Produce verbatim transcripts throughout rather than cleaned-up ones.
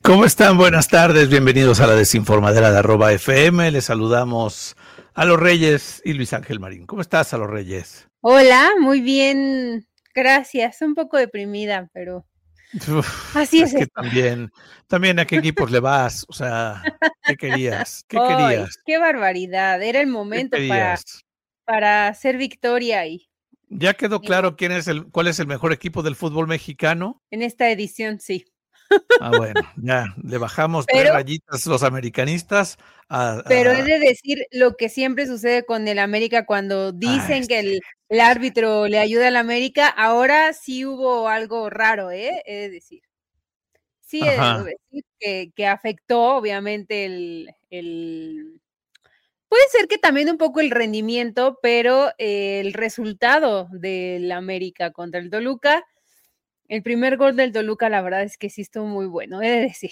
¿Cómo están? Buenas tardes, bienvenidos a la desinformadera de arroba F M. Les saludamos a los Reyes y Luis Ángel Marín. ¿Cómo estás, a los Reyes? Hola, muy bien, gracias. Un poco deprimida, pero Uf, así es es que esto. también, también a qué equipos le vas, o sea, ¿qué querías? ¿Qué ¡Ay, querías? qué barbaridad! Era el ¿Qué momento para, querías? para hacer victoria y ¿Ya quedó ni modo. claro quién es el, cuál es el mejor equipo del fútbol mexicano? En esta edición sí. Ah, bueno, ya le bajamos tres Pero, rayitas los americanistas a, pero he a- de decir lo que siempre sucede con el América cuando a dicen que este. el, el árbitro le ayuda al América. Ahora sí hubo algo raro, ¿eh? He de decir. Sí, he de Ajá. decir que, que afectó obviamente el, el puede ser que también un poco el rendimiento, pero eh, el resultado del América contra el Toluca, el primer gol del Toluca, la verdad es que sí estuvo muy bueno, he de decir.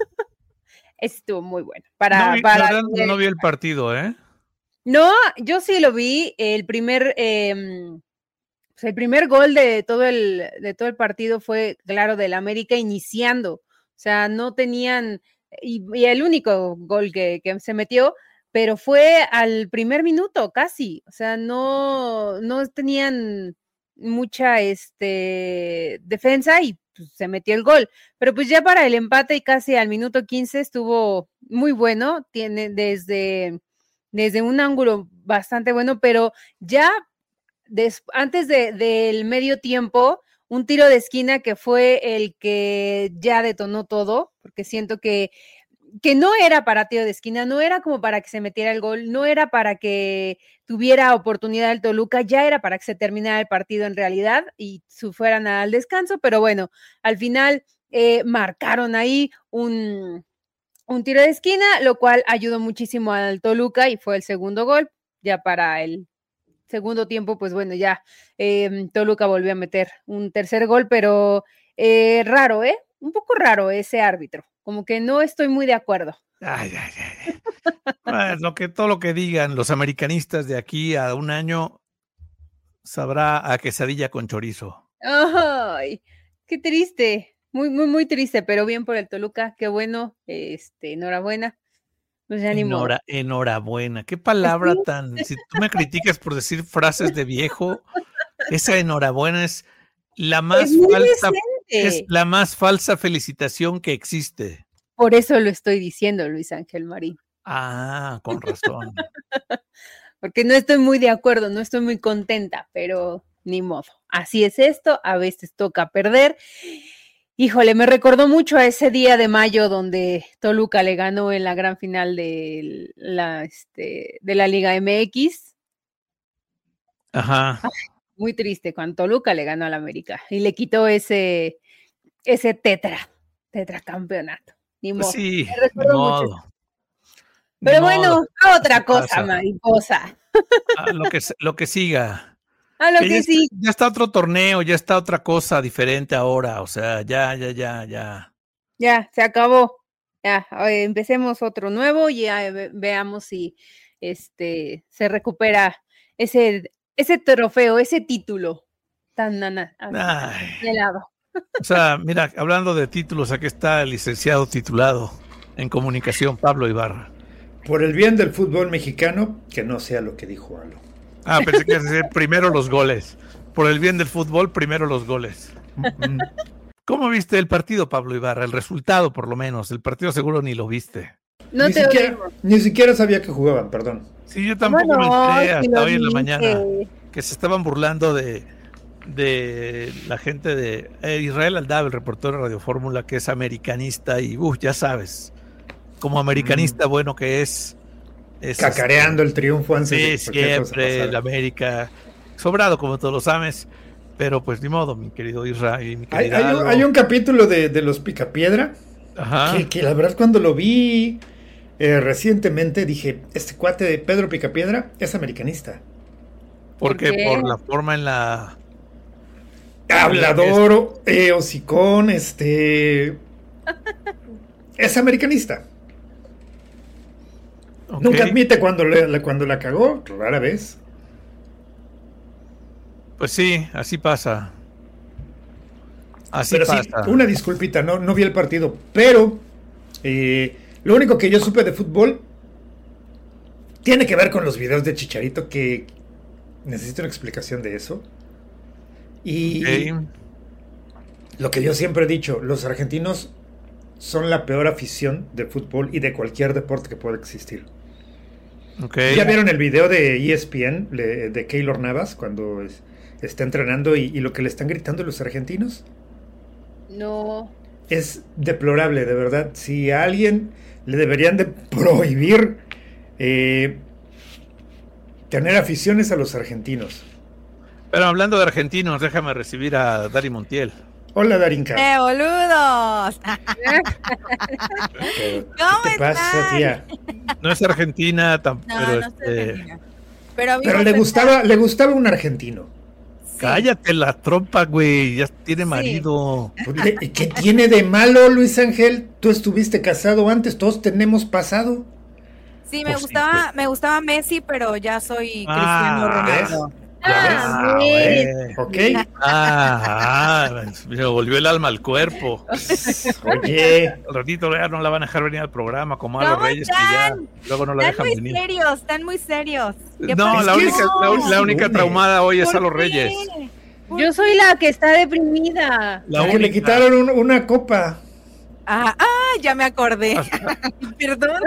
Ese estuvo muy bueno. No Para, vi, la para verdad no vi el partido, ¿eh? No, yo sí lo vi, el primer, eh, pues el primer gol de todo el, de todo el partido fue, claro, del América iniciando. O sea, no tenían, y, y el único gol que, que se metió, pero fue al primer minuto casi. O sea, no, no tenían mucha este, defensa y pues, se metió el gol. Pero pues ya para el empate y casi al minuto quince estuvo muy bueno. Tiene desde, desde un ángulo bastante bueno, pero ya Des, antes de, del medio tiempo, un tiro de esquina que fue el que ya detonó todo, porque siento que, que no era para tiro de esquina, no era como para que se metiera el gol, no era para que tuviera oportunidad el Toluca, ya era para que se terminara el partido en realidad y se fueran al descanso, pero bueno, al final eh, marcaron ahí un, un tiro de esquina, lo cual ayudó muchísimo al Toluca y fue el segundo gol, ya para el segundo tiempo, pues bueno, ya eh, Toluca volvió a meter un tercer gol, pero eh, raro, ¿eh? Un poco raro ese árbitro, como que no estoy muy de acuerdo. Ay, ay, ay. Pues lo que, todo lo que digan los americanistas de aquí a un año sabrá a quesadilla con chorizo. Ay, qué triste, muy, muy, muy triste, pero bien por el Toluca, qué bueno, este, enhorabuena, pues ya ni modo. Enhora, enhorabuena. Qué Pues palabra sí, tan. Si tú me criticas por decir frases de viejo, esa enhorabuena es la es más muy falsa, es decente. la más falsa felicitación que existe. Por eso lo estoy diciendo, Luis Ángel Marín. Ah, con razón. Porque no estoy muy de acuerdo, no estoy muy contenta, pero ni modo. Así es esto, a veces toca perder. Híjole, me recordó mucho a ese día de mayo donde Toluca le ganó en la gran final de la, este, de la Liga M X. Ajá. Ay, muy triste cuando Toluca le ganó al América y le quitó ese, ese tetra, tetracampeonato. Ni Pues modo. sí, Me ni recordó mucho. modo, ni Pero modo. bueno, a Así otra cosa, pasa. mariposa. A lo que, lo que siga. A lo Que ya que está, sí. ya está otro torneo, ya está otra cosa diferente ahora, o sea, ya, ya, ya, ya. Ya, se acabó. Ya, eh, empecemos otro nuevo y ya ve- veamos si este se recupera ese, ese trofeo, ese título tan nana, así, tan Ay, helado. o sea, mira, hablando de títulos, aquí está el licenciado titulado en comunicación, Pablo Ibarra. Por el bien del fútbol mexicano, que no sea lo que dijo Alo. Ah, pensé que ibas a decir primero los goles. Por el bien del fútbol, primero los goles. Mm, ¿Cómo viste el partido, Pablo Ibarra? El resultado, por lo menos. El partido seguro ni lo viste. No Ni te siquiera, oímos. ni siquiera sabía que jugaban, perdón. Sí, yo ¿Cómo tampoco me no? enteré Si hasta lo hoy en la mañana dije. que se estaban burlando de, de la gente de eh, Israel Aldab, el reportero de Radio Fórmula, que es americanista y, uh, ya sabes, como americanista Mm, bueno que es, es cacareando este, el triunfo antes de sí, que cualquier cosa siempre el pasara. América, sobrado como todos lo sabes, pero pues ni modo, mi querido Israel y mi Hay, querida hay, un, hay Alo. un capítulo de, de los Picapiedra que, Ajá. que la verdad cuando lo vi eh, recientemente dije, este cuate de Pedro Picapiedra es americanista. ¿Por ¿Por qué? qué? Por la forma en la en la que es. Hablador, eh, hocicón, este... Es americanista. Ok. Nunca admite cuando, le, cuando la cagó, rara vez. Pues sí, así pasa. Así Pero sí, pasa. una disculpita, no, no vi el partido, pero Eh, lo único que yo supe de fútbol tiene que ver con los videos de Chicharito, que necesito una explicación de eso. Y Okay. lo que yo siempre he dicho, los argentinos son la peor afición de fútbol y de cualquier deporte que pueda existir. Okay. ¿Ya vieron el video de E S P N le- de Keylor Navas cuando es- está entrenando y, y lo que le están gritando los argentinos? No. Es deplorable, de verdad. Si a alguien le deberían de prohibir eh, tener aficiones a los argentinos. Pero hablando de argentinos, déjame recibir a Dari Montiel. Hola, Darinka. ¡Eh, boludos! ¿Qué ¿Cómo te pasa, están? tía? No es argentina, tam- No, pero no este, soy argentina. Pero, a mí Pero me le gusta- gustaba, le gustaba un argentino. sí. cállate la trompa, güey, ya tiene Sí. marido. Pues, le- ¿Qué tiene de malo, Luis Ángel? Tú estuviste casado antes, todos tenemos pasado. Sí, me Pues sí, gustaba, me gustaba Messi, pero ya soy Ah, Cristiano Ronaldo. Ah, Ah, bien. güey. ¿Ok? Ah, ah, me volvió el alma al cuerpo. Oye, Al ratito ya no la van a dejar venir al programa como a los ¿Cómo Reyes que ya están? luego no la Están dejan muy venir. serios, están muy serios. ¿Qué No, pasó? la Es que única, es- la, un- la única lunes. traumada hoy es ¿Por a los qué? Reyes. Yo soy la que está deprimida. La que le única. quitaron un- una copa. Ah, ah, ya me acordé. Perdón.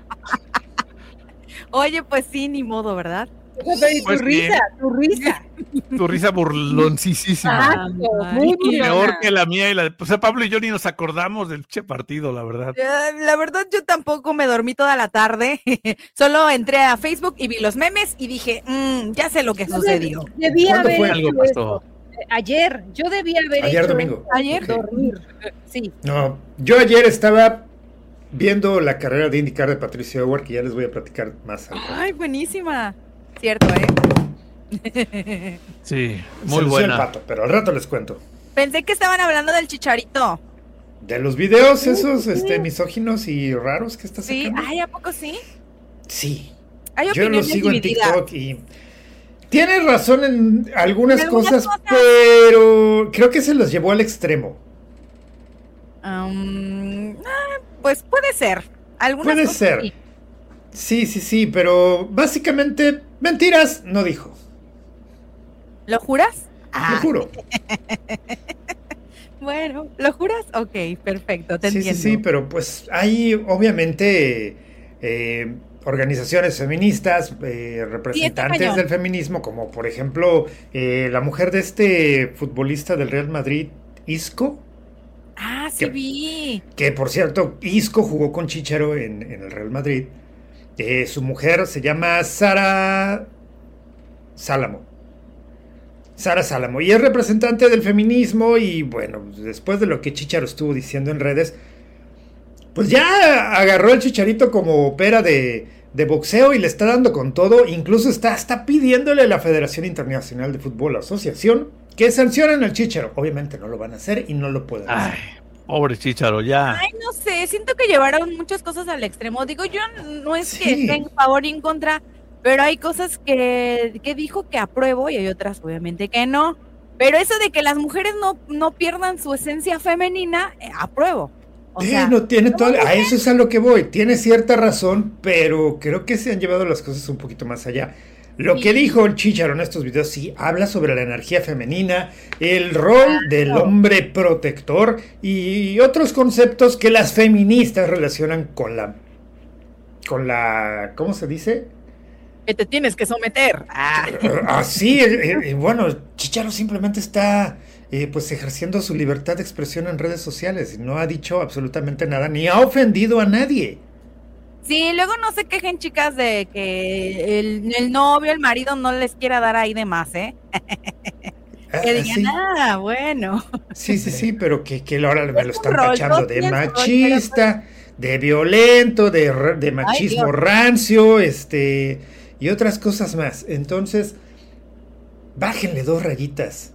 Oye, pues sí, ni modo, ¿verdad? Pero ¿y Pues tu bien. risa, tu risa. Tu risa burloncísima. Ah, muy Ay, burlona. Peor que la mía y la de. Pues Pablo y yo ni nos acordamos del che partido, la verdad. Eh, La verdad, yo tampoco me dormí toda la tarde. Solo entré a Facebook y vi los memes y dije, "Mm, ya sé lo que sucedió. Debí ¿Cuándo haber fue? hecho Algo eso. pasó. Ayer, yo debía haber Ayer hecho domingo. Ayer. Ok. dormir. Sí. No, yo ayer estaba viendo la carrera de IndyCar de Patricio Howard, que ya les voy a platicar más al rato. Ay, buenísima. Cierto, ¿eh? Sí, Se muy lució el buena. pato, pero al rato les cuento. Pensé que estaban hablando del Chicharito. De los videos esos este, misóginos y raros que está Sí, sacando. ay, ¿a poco sí? Sí. Hay Yo lo opiniones sigo en divididas. TikTok y tienes razón en algunas, En algunas cosas, cosas. pero creo que se los llevó al extremo. Um, ah, pues puede ser. Algunas Puede cosas ser. sí. Sí, sí, sí, pero básicamente mentiras no dijo. ¿Lo juras? Lo Ah, juro. bueno, ¿lo juras? Ok, perfecto, te Sí, sí, entiendo. sí, pero pues hay obviamente eh, organizaciones feministas, eh, representantes cañón. del feminismo, como por ejemplo eh, la mujer de este futbolista del Real Madrid, Isco, Ah, sí ¿Qué? vi. que por cierto, Isco jugó con Chicharo en, en el Real Madrid. Eh, su mujer se llama Sara Sálamo. Sara Sálamo. Y es representante del feminismo y bueno, después de lo que Chicharo estuvo diciendo en redes, pues ya agarró el Chicharito como opera de, de boxeo y le está dando con todo. Incluso está, está pidiéndole a la Federación Internacional de Fútbol, la asociación, que sancionen al Chicharo. Obviamente no lo van a hacer y no lo pueden hacer. Ay, pobre Chícharo, ya. Ay, no sé, siento que llevaron muchas cosas al extremo. Digo, yo no es que Sí. esté en favor y en contra, pero hay cosas que, que dijo que apruebo y hay otras obviamente que no. Pero eso de que las mujeres no, no pierdan su esencia femenina, eh, apruebo. O Sí, sea, no tiene todo, a eso es a lo que voy. Tiene cierta razón, pero creo que se han llevado las cosas un poquito más allá. Lo Sí. que dijo el Chícharo en estos videos sí habla sobre la energía femenina, el rol del hombre protector y otros conceptos que las feministas relacionan con la con la ¿cómo se dice? que te tienes que someter. Ah. Así, eh, eh, bueno, Chícharo simplemente está eh, pues ejerciendo su libertad de expresión en redes sociales y no ha dicho absolutamente nada ni ha ofendido a nadie. Sí, luego no se quejen, chicas, de que el, el novio, el marido no les quiera dar ahí de más, ¿eh? Ah, Que digan, sí. ah, bueno. Sí, sí, sí, pero que, que ahora me lo Es un están rol, tachando todos de tienen su rol, machista, de violento, de, r- de machismo Dios. rancio, este, y otras cosas más. Entonces, bájenle dos rayitas.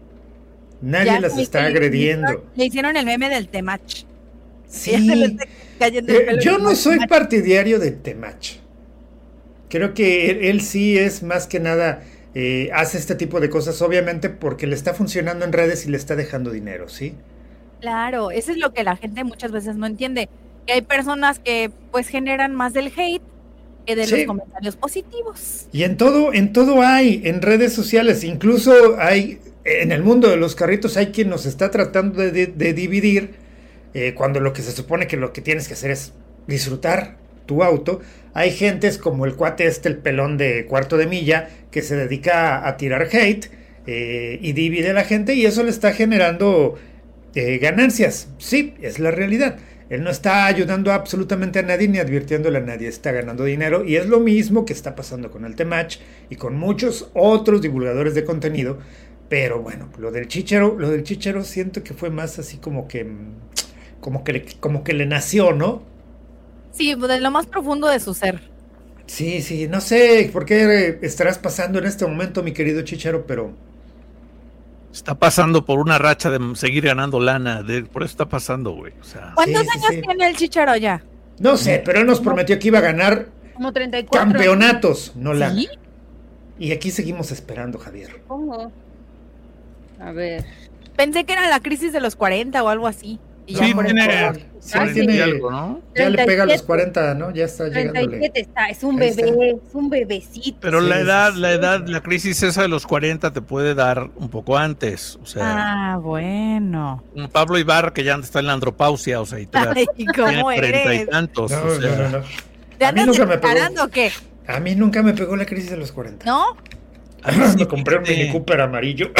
Nadie Ya las vi está que le agrediendo. hicieron- Le hicieron el meme del temach. Sí. Ya se le está cayendo el Eh, pelo yo del no soy temach. partidario de Temach. Creo que él, él sí es más que nada, eh, hace este tipo de cosas, obviamente porque le está funcionando en redes y le está dejando dinero, ¿sí? Claro, eso es lo que la gente muchas veces no entiende. que hay personas que pues generan más del hate que de Sí. los comentarios positivos. Y en todo, en todo hay, en redes sociales, incluso hay, en el mundo de los carritos hay quien nos está tratando de, de- de dividir, eh, cuando lo que se supone que lo que tienes que hacer es disfrutar tu auto. Hay gentes como el cuate este, el pelón de cuarto de milla, que se dedica a, a tirar hate eh, y divide a la gente, y eso le está generando eh, ganancias. Sí, es la realidad. Él no está ayudando absolutamente a nadie ni advirtiéndole a nadie, está ganando dinero, y es lo mismo que está pasando con el Temach y con muchos otros divulgadores de contenido. Pero bueno, lo del Chícharo, lo del Chícharo siento que fue más así como que mm, como que le, como que le nació, ¿no? Sí, de lo más profundo de su ser. Sí, sí, no sé por qué estarás pasando en este momento, mi querido Chícharo, pero Está pasando por una racha de seguir ganando lana. De, por eso está pasando, güey. O sea, ¿Cuántos sí, sí, años sí. tiene el Chícharo ya? no sé, pero él nos prometió que iba a ganar Como treinta y cuatro. campeonatos, no lana. ¿Sí? Y aquí seguimos esperando, Javier. ¿Cómo? A ver. Pensé que era la crisis de los cuarenta o algo así. Y ya sí, por tiene, eso- Sí, cuarenta tiene- y algo, ¿no? Ya le pega a los treinta y siete. cuarenta, ¿no? Ya está treinta y llegándole. siete está, es un Ahí está. bebé, es un bebecito. Pero Sí, la sí, edad, sí. la edad, la crisis esa de los cuarenta te puede dar un poco antes. O sea, Ah, bueno. un Pablo Ibarra que ya está en la andropausia, o sea, y todavía Ay, tiene ¿cómo treinta y eres? tantos. No, o sea, no, no, no. ¿Te A mí andas nunca me pegó. declarando o qué? A mí nunca me pegó la crisis de los cuarenta. ¿No? a mí sí, Me compré un fíjate. Mini Cooper amarillo.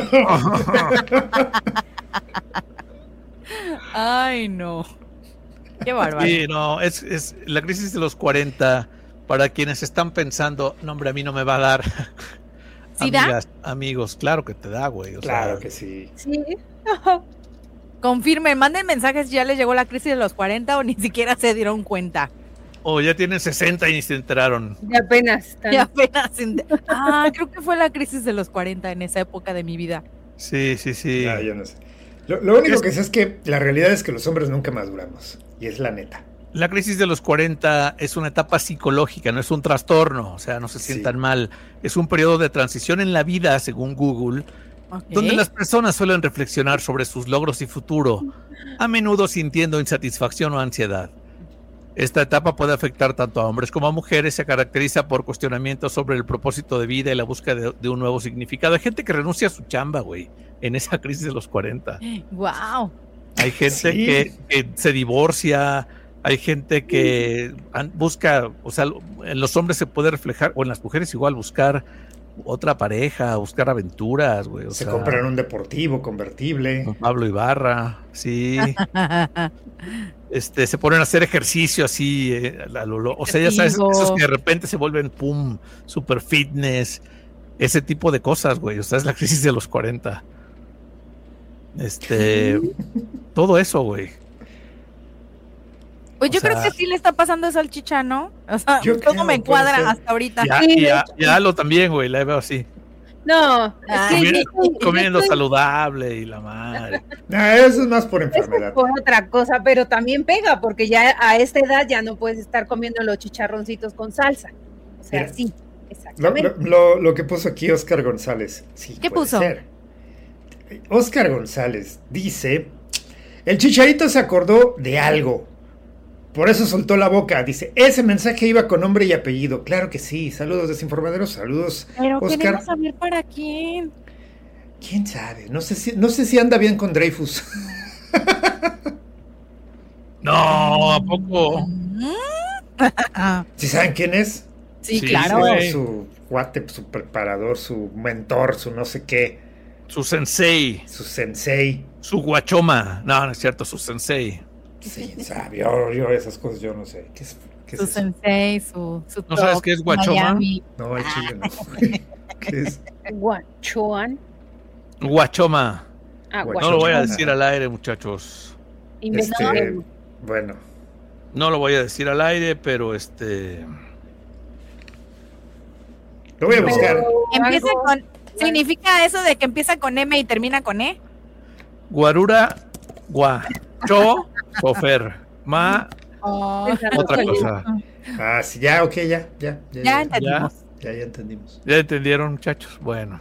Ay, no. Qué bárbaro. Sí, no, es, es la crisis de los cuarenta para quienes están pensando, no, hombre, a mí no me va a dar. ¿Sí da? Amigas, amigos, claro que te da, güey. O Claro sea, que sí. Sí. Confirmen, manden mensajes si ya les llegó la crisis de los cuarenta o ni siquiera se dieron cuenta. o ya tienen sesenta y ni se enteraron. De apenas. están- Y apenas. ent- Ah, creo que fue la crisis de los cuarenta en esa época de mi vida. Sí, sí, sí. Ah, yo no sé. Lo, lo único Es- que sé es que la realidad es que los hombres nunca maduramos. Y es la neta. La crisis de los cuarenta es una etapa psicológica, no es un trastorno, o sea, no se Sí. sientan mal. Es un periodo de transición en la vida, según Google, Ok. donde las personas suelen reflexionar sobre sus logros y futuro, a menudo sintiendo insatisfacción o ansiedad. Esta etapa puede afectar tanto a hombres como a mujeres, se caracteriza por cuestionamientos sobre el propósito de vida y la búsqueda de, de un nuevo significado. Hay gente que renuncia a su chamba, güey, en esa crisis de los cuarenta. Wow. Hay gente Sí. que, que se divorcia, hay gente que an- busca, o sea, en los hombres se puede reflejar, o en las mujeres igual, buscar otra pareja, buscar aventuras, güey. O Se sea, compran un deportivo convertible. con Pablo Ibarra, sí. Este, se ponen a hacer ejercicio así, eh, a lo- lo- o sea, ya sabes, Digo. esos que de repente se vuelven, pum, super fitness, ese tipo de cosas, güey. O sea, es la crisis de los cuarenta. Este, todo eso, güey. Pues O yo creo sea- que sí le está pasando eso al Chicha, ¿no? O sea, Yo todo creo, me puede encuadra ser. hasta ahorita. Ya, Sí, de ya, hecho, ya lo también, güey, la veo así. No, es Ah. que Comiendo, yo estoy- yo comiendo estoy- saludable y la madre. Ah, eso es más por eso es enfermedad. por otra cosa, pero también pega, porque ya a esta edad ya no puedes estar comiendo los chicharroncitos con salsa. O sea, Mira, sí, Lo, exactamente. lo- lo- lo que puso aquí Oscar González. Sí, ¿Qué puede puso? ser. Oscar González dice: el Chicharito se acordó de algo. Por eso soltó la boca. Dice: ese mensaje iba con nombre y apellido. Claro que sí. Saludos, desinformaderos. Saludos, Pero Oscar. queremos saber para quién. ¿Quién sabe? No sé si, no sé si anda bien con Dreyfus. No, ¿a poco? ¿Sí saben quién es? Sí, Sí, claro. güey. Su cuate, su preparador, su mentor, su no sé qué, Su sensei, su sensei. su guachoma. No, no es cierto, su sensei. Sí, sabe. Yo, yo esas cosas yo no sé. ¿Qué es, qué es Su eso? sensei, su, su ¿No sabes top, qué es guachoma? Miami. No, el chile no. ¿Qué es? Guachoan. Guachoma. Ah, Guachoma. No lo voy a Guachoma. decir al aire, muchachos. Este, Investiguen. bueno, No lo voy a decir al aire, pero este. lo voy a Pero buscar. Empieza algo- con. ¿Significa eso de que empieza con M y termina con E? Guarura, guacho, chofer. Ma, Oh, otra cosa. Ah, sí, ya, ok, ya, ya. Ya, ya ya, entendimos. ya, ya entendimos. ¿Ya entendieron, muchachos? Bueno.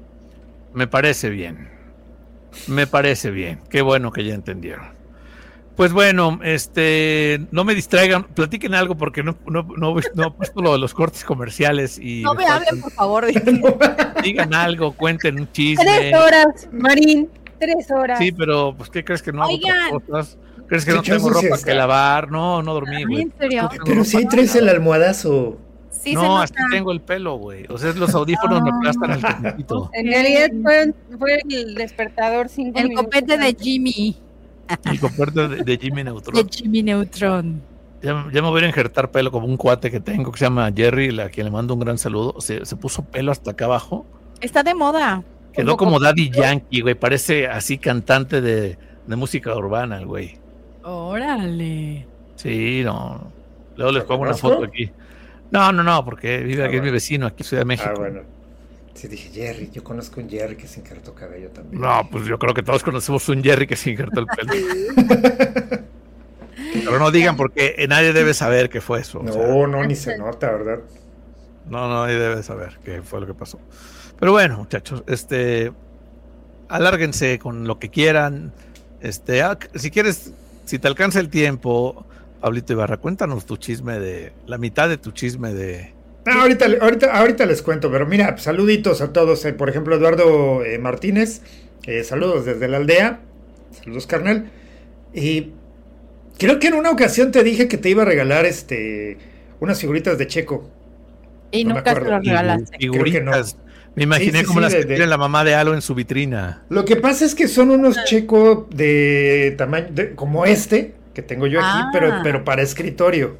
Me parece bien. Me parece bien. Qué bueno que ya entendieron. Pues bueno, este, no me distraigan, platiquen algo porque no, no, no, no he puesto lo de los cortes comerciales y No me hablen, por favor. digan algo, cuenten un chisme. Tres horas, Marín, tres horas. Sí, pero pues ¿qué crees que no hago Oigan. otras cosas? ¿Crees que Se no echó tengo su ropa siesta. que lavar? No, no dormí, Ay, güey. ¿en serio? No tengo Pero ropa si hay que tres el lavar. almohadazo. Sí, se No, nota. así tengo el pelo, güey. O sea, los audífonos me aplastan al tantito. En realidad fue, fue el despertador cinco El minutos copete de antes. Jimmy. Y comparto de, de Jimmy Neutron. De Jimmy Neutron. Ya, ya me voy a injertar pelo como un cuate que tengo que se llama Jerry, a quien le mando un gran saludo. Se, se puso pelo hasta acá abajo. Está de moda. Quedó como Daddy Yankee, güey. Parece así cantante de, de música urbana, el güey. Órale. Sí, no. Luego les ¿Lo pongo una conozco? foto aquí. No, no, no, porque vive Ah, aquí, es mi bueno. vecino, aquí en Ciudad de México. Ah, bueno. Sí, dije Jerry. Yo conozco un Jerry que se injertó cabello también. No, pues yo creo que todos conocemos un Jerry que se injertó el pelo. Pero no digan porque nadie debe saber qué fue eso. o sea, No, no, ni se nota, ¿verdad? no, no, nadie debe saber qué fue lo que pasó. Pero bueno, muchachos, este, alárguense con lo que quieran. Este, ah, si quieres, si te alcanza el tiempo, Pablito Ibarra, cuéntanos tu chisme de, la mitad de tu chisme de... Ah, ahorita, ahorita, ahorita les cuento, pero mira, saluditos a todos. eh, por ejemplo, Eduardo eh, Martínez, eh, saludos desde la aldea. Saludos, carnal. Y creo que en una ocasión te dije que te iba a regalar este unas figuritas de Checo. Y No me nunca se acuerdo. lo regalaste. Figuritas. Me imaginé Sí, sí, como sí, las de- que de- tiene la mamá de Halo en su vitrina. Lo que pasa es que son unos Checo de tamaño de- como este que tengo yo aquí, Ah. pero, pero para escritorio.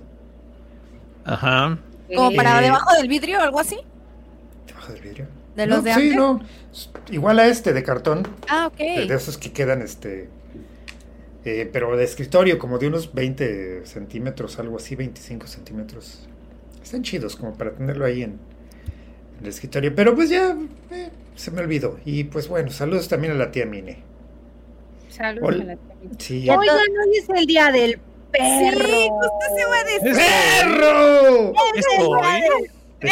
Ajá. Como para Eh, debajo del vidrio o algo así. Debajo del vidrio. De los No, de sí, antes. no. Igual a este de cartón. Ah, ok. De, de esos que quedan, este. eh, pero de escritorio, como de unos veinte centímetros, algo así, veinticinco centímetros. Están chidos, como para tenerlo ahí en, en el escritorio. Pero pues ya eh, se me olvidó. Y pues bueno, saludos también a la tía Mine. Saludos Hola. a la tele. Sí. Oigan, hoy es el día del perro. Sí, justo se va a decir. ¡Perro! ¿Esto hoy?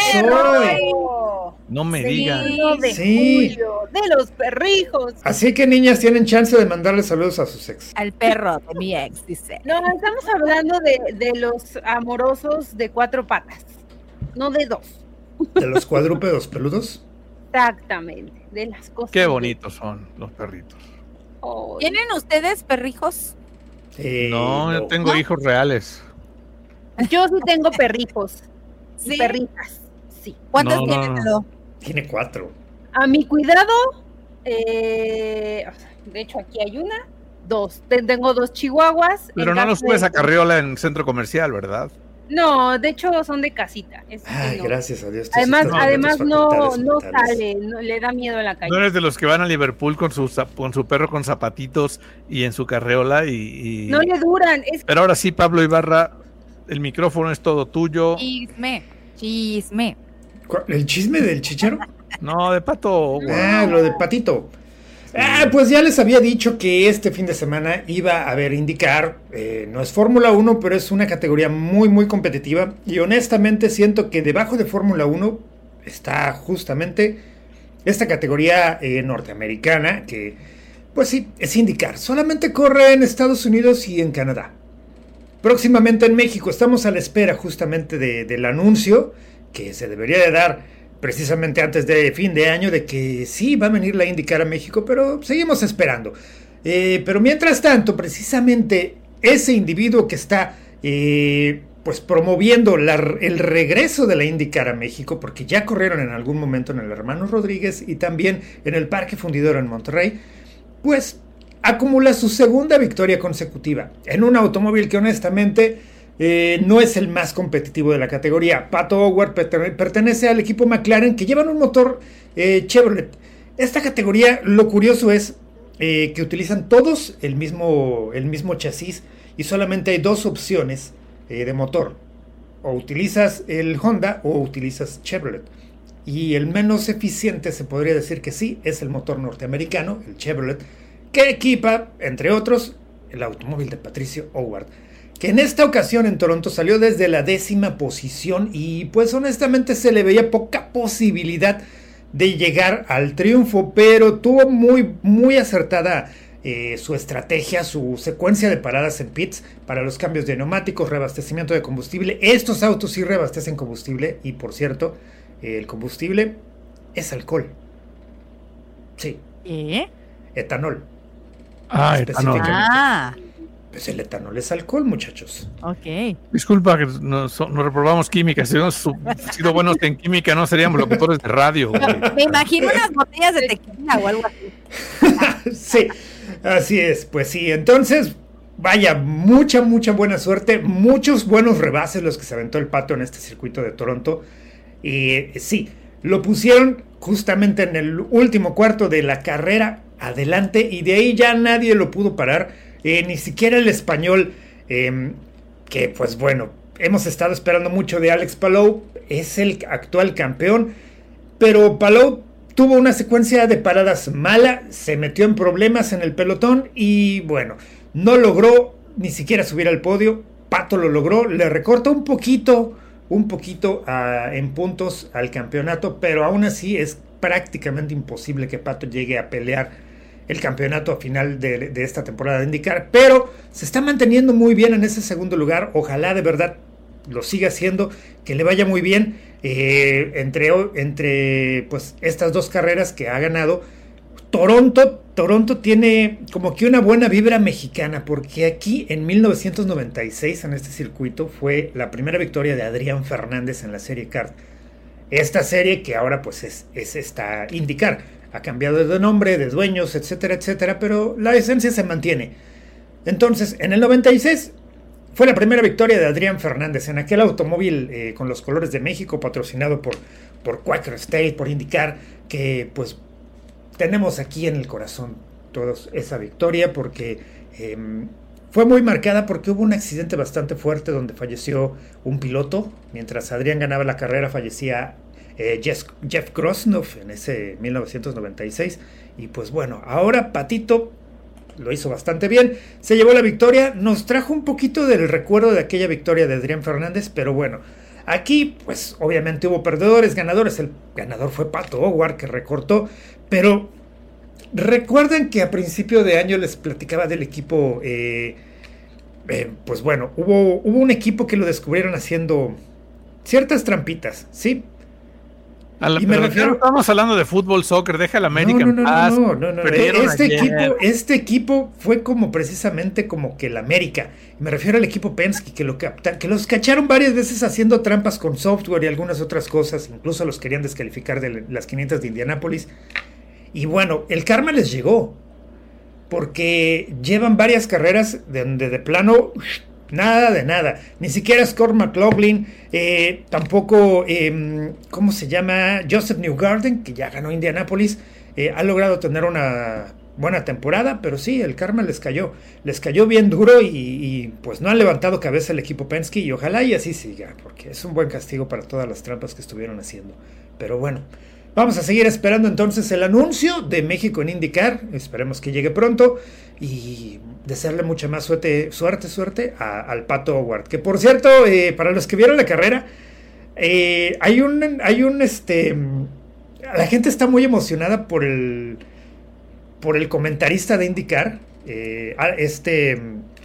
¡Perro! No me Sí, digan. uno de Sí. julio, de los perrijos. Así que niñas tienen chance de mandarle saludos a sus ex. Al perro de mi ex, dice. No, estamos hablando de, de los amorosos de cuatro patas, no de dos. De los cuadrúpedos peludos. Exactamente, de las cosas. Qué bonitos son los perritos. Oh, ¿Tienen ustedes perrijos? Eh, No, yo tengo ¿No? hijos reales. yo sí tengo perrijos y ¿Sí? perritas, sí. ¿Cuántos No, no, tienen, no. Edo? Tiene cuatro. A mi cuidado, eh, de hecho aquí hay una, dos. Te- Tengo dos chihuahuas. Pero en no nos caso subes de- a carriola en centro comercial, ¿verdad? No, de hecho son de casita. es que Ay, no. gracias a Dios. tú sí Además, estás bien de además tus no, facultades no mentales. sale, no- le da miedo a la calle. No eres de los que van a Liverpool con su, zap- con su perro con zapatitos y en su carreola y... y- No le duran, es Pero ahora sí, Pablo Ibarra, el micrófono es todo tuyo. Chisme. Chisme. ¿Cuál? ¿El chisme del chicharo? No, de pato. güey. Ah, lo de Patito. Ah, pues ya les había dicho que este fin de semana iba a haber IndyCar. Eh, no es Fórmula uno, pero es una categoría muy, muy competitiva. Y honestamente siento que debajo de Fórmula uno está justamente esta categoría eh, norteamericana que, pues sí, es IndyCar. Solamente corre en Estados Unidos y en Canadá. Próximamente en México estamos a la espera justamente de- del anuncio que se debería de dar precisamente antes de fin de año de que sí va a venir la IndyCar a México, pero seguimos esperando. Eh, pero mientras tanto, precisamente ese individuo que está eh, pues promoviendo la- el regreso de la IndyCar a México, porque ya corrieron en algún momento en el Hermanos Rodríguez y también en el Parque Fundidora en Monterrey, pues acumula su segunda victoria consecutiva en un automóvil que honestamente eh, no es el más competitivo de la categoría. Pato Howard pertene- pertenece al equipo McLaren, que llevan un motor eh, Chevrolet. Esta categoría, lo curioso es eh, que utilizan todos el mismo, el mismo chasis y solamente hay dos opciones eh, de motor. O utilizas el Honda o utilizas Chevrolet. Y el menos eficiente, se podría decir que sí, es el motor norteamericano, el Chevrolet, que equipa, entre otros, el automóvil de Patricio Howard, que en esta ocasión en Toronto salió desde la décima posición y pues honestamente se le veía poca posibilidad de llegar al triunfo, pero tuvo muy, muy acertada eh, su estrategia, su secuencia de paradas en pits para los cambios de neumáticos, reabastecimiento de combustible. Estos autos sí reabastecen combustible y, por cierto, eh, el combustible es alcohol. Sí. ¿Eh? Etanol. Ah, etanol. Ah, Pues el etanol es alcohol, muchachos. ok. Disculpa que nos, nos reprobamos química. Si hubiéramos su- sido buenos en química, no seríamos locutores de radio, güey. Me imagino unas botellas de tequila o algo así. Sí, así es. Pues sí, entonces, vaya, mucha, mucha buena suerte. Muchos buenos rebases los que se aventó el Pato en este circuito de Toronto. Y sí, lo pusieron justamente en el último cuarto de la carrera adelante y de ahí ya nadie lo pudo parar. Eh, ni siquiera el español, eh, que pues bueno, hemos estado esperando mucho de Alex Palou, es el actual campeón, pero Palou tuvo una secuencia de paradas mala, se metió en problemas en el pelotón y bueno, no logró ni siquiera subir al podio. Pato lo logró, le recorta un poquito, un poquito uh, en puntos al campeonato, pero aún así es prácticamente imposible que Pato llegue a pelear el campeonato a final de, de esta temporada de IndyCar, pero se está manteniendo muy bien en ese segundo lugar. Ojalá de verdad lo siga haciendo, que le vaya muy bien eh, entre, entre pues estas dos carreras que ha ganado. Toronto, Toronto tiene como que una buena vibra mexicana, porque aquí en mil novecientos noventa y seis en este circuito fue la primera victoria de Adrián Fernández en la serie Kart. Esta serie que ahora pues es, es esta IndyCar. Ha cambiado de nombre, de dueños, etcétera, etcétera, pero la esencia se mantiene. Entonces, en el noventa y seis fue la primera victoria de Adrián Fernández en aquel automóvil eh, con los colores de México, patrocinado por, por Quaker State, por IndyCar, que pues tenemos aquí en el corazón todos esa victoria, porque eh, fue muy marcada porque hubo un accidente bastante fuerte donde falleció un piloto. Mientras Adrián ganaba la carrera, fallecía Eh, Jeff, Jeff Grosnoff en ese mil novecientos noventa y seis. Y pues bueno, ahora Patito lo hizo bastante bien, se llevó la victoria, nos trajo un poquito del recuerdo de aquella victoria de Adrián Fernández, pero bueno, aquí pues obviamente hubo perdedores, ganadores. El ganador fue Pato O'Ward, que recortó, pero recuerden que a principio de año les platicaba del equipo, eh, eh, pues bueno, hubo, hubo un equipo que lo descubrieron haciendo ciertas trampitas, ¿sí? La, y me refiero, estamos hablando de fútbol, soccer, deja el América no, no, en paz. No, no, no, no. Este equipo, este equipo fue como precisamente como que el América. Me refiero al equipo Penske, que, lo capta, que los cacharon varias veces haciendo trampas con software y algunas otras cosas. Incluso los querían descalificar de las quinientas de Indianápolis. Y bueno, el karma les llegó, porque llevan varias carreras donde de plano nada de nada, ni siquiera Scott McLaughlin, eh, tampoco, eh, ¿cómo se llama? Joseph Newgarden, que ya ganó Indianápolis, eh, ha logrado tener una buena temporada, pero sí, el karma les cayó, les cayó bien duro y, y pues no han levantado cabeza el equipo Penske y ojalá y así siga, porque es un buen castigo para todas las trampas que estuvieron haciendo. Pero bueno, vamos a seguir esperando entonces el anuncio de México en IndyCar, esperemos que llegue pronto y desearle mucha más suerte, suerte, suerte a, al Pato O'Ward, que por cierto, eh, para los que vieron la carrera, eh, hay un, hay un, este, la gente está muy emocionada por el, por el comentarista de IndyCar, eh, este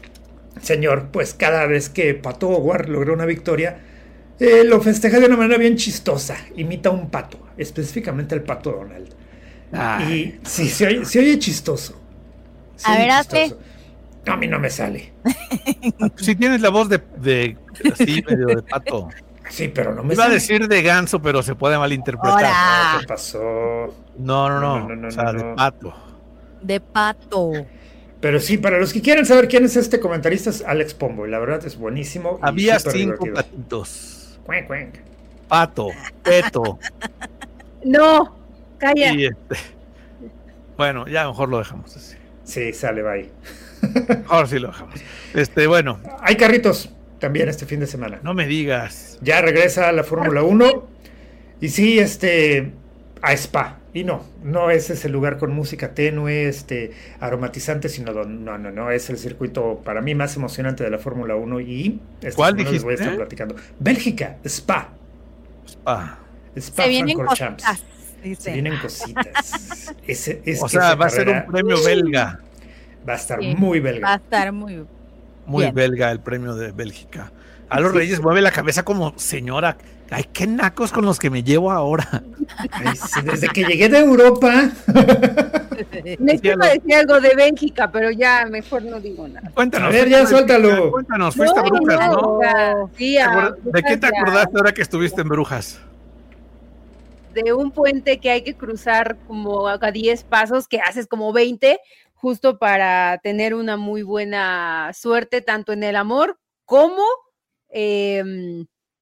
señor, pues cada vez que Pato O'Ward logra una victoria, eh, lo festeja de una manera bien chistosa, imita a un pato, específicamente al Pato Donald. Ay. Y sí, se oye, se oye chistoso. Se a oye ver, hazte. No, a mí no me sale. Si tienes la voz de, de así, medio de pato. Sí, pero no me Iba sale. a decir de ganso, pero se puede malinterpretar. No, ¿qué pasó? No, no, no. No, no, no, o sea, no, de no. pato. De pato. Pero sí, para los que quieran saber quién es este comentarista, es Alex Pombo. Y la verdad es buenísimo. Y Había súper cinco divertido. patitos. Cuenc, cuenc. Pato, peto. No, calla. Y este. Bueno, ya mejor lo dejamos así. Sí, sale, bye. Ahora sí lo dejamos. Este, bueno. Hay carritos también este fin de semana. No me digas. Ya regresa a la Fórmula uno. Y sí, este, a Spa. Y no, no es ese lugar con música tenue, este, aromatizante, sino don, no, no, no, es el circuito para mí más emocionante de la Fórmula uno. Y esta ¿Cuál semana les voy a estar dijiste? platicando. Bélgica, Spa. Spa. Spa Se vienen Francorchamps. cositas. Se Dice. vienen cositas. Ese, es O que sea, esa va a ser carrera- un premio belga. Va a estar Sí, muy Va a belga. estar muy... Muy Bien. belga el premio de Bélgica. A los Reyes mueve la cabeza como señora. Ay, qué nacos con los que me llevo ahora. Ay, sí, desde que llegué de Europa. Me Sí, a iba a lo- decir algo de Bélgica, pero ya mejor no digo nada. Cuéntanos. A ver, ya, fuiste a suéltalo. Bélgica, Cuéntanos, fuiste a No, Brujas, ¿no? no, sí, ¿Te a acuerdas- ¿De qué te Brujas ya. acordaste ahora que estuviste en Brujas? De un puente que hay que cruzar como a diez pasos, que haces como veinte, justo para tener una muy buena suerte, tanto en el amor como, eh,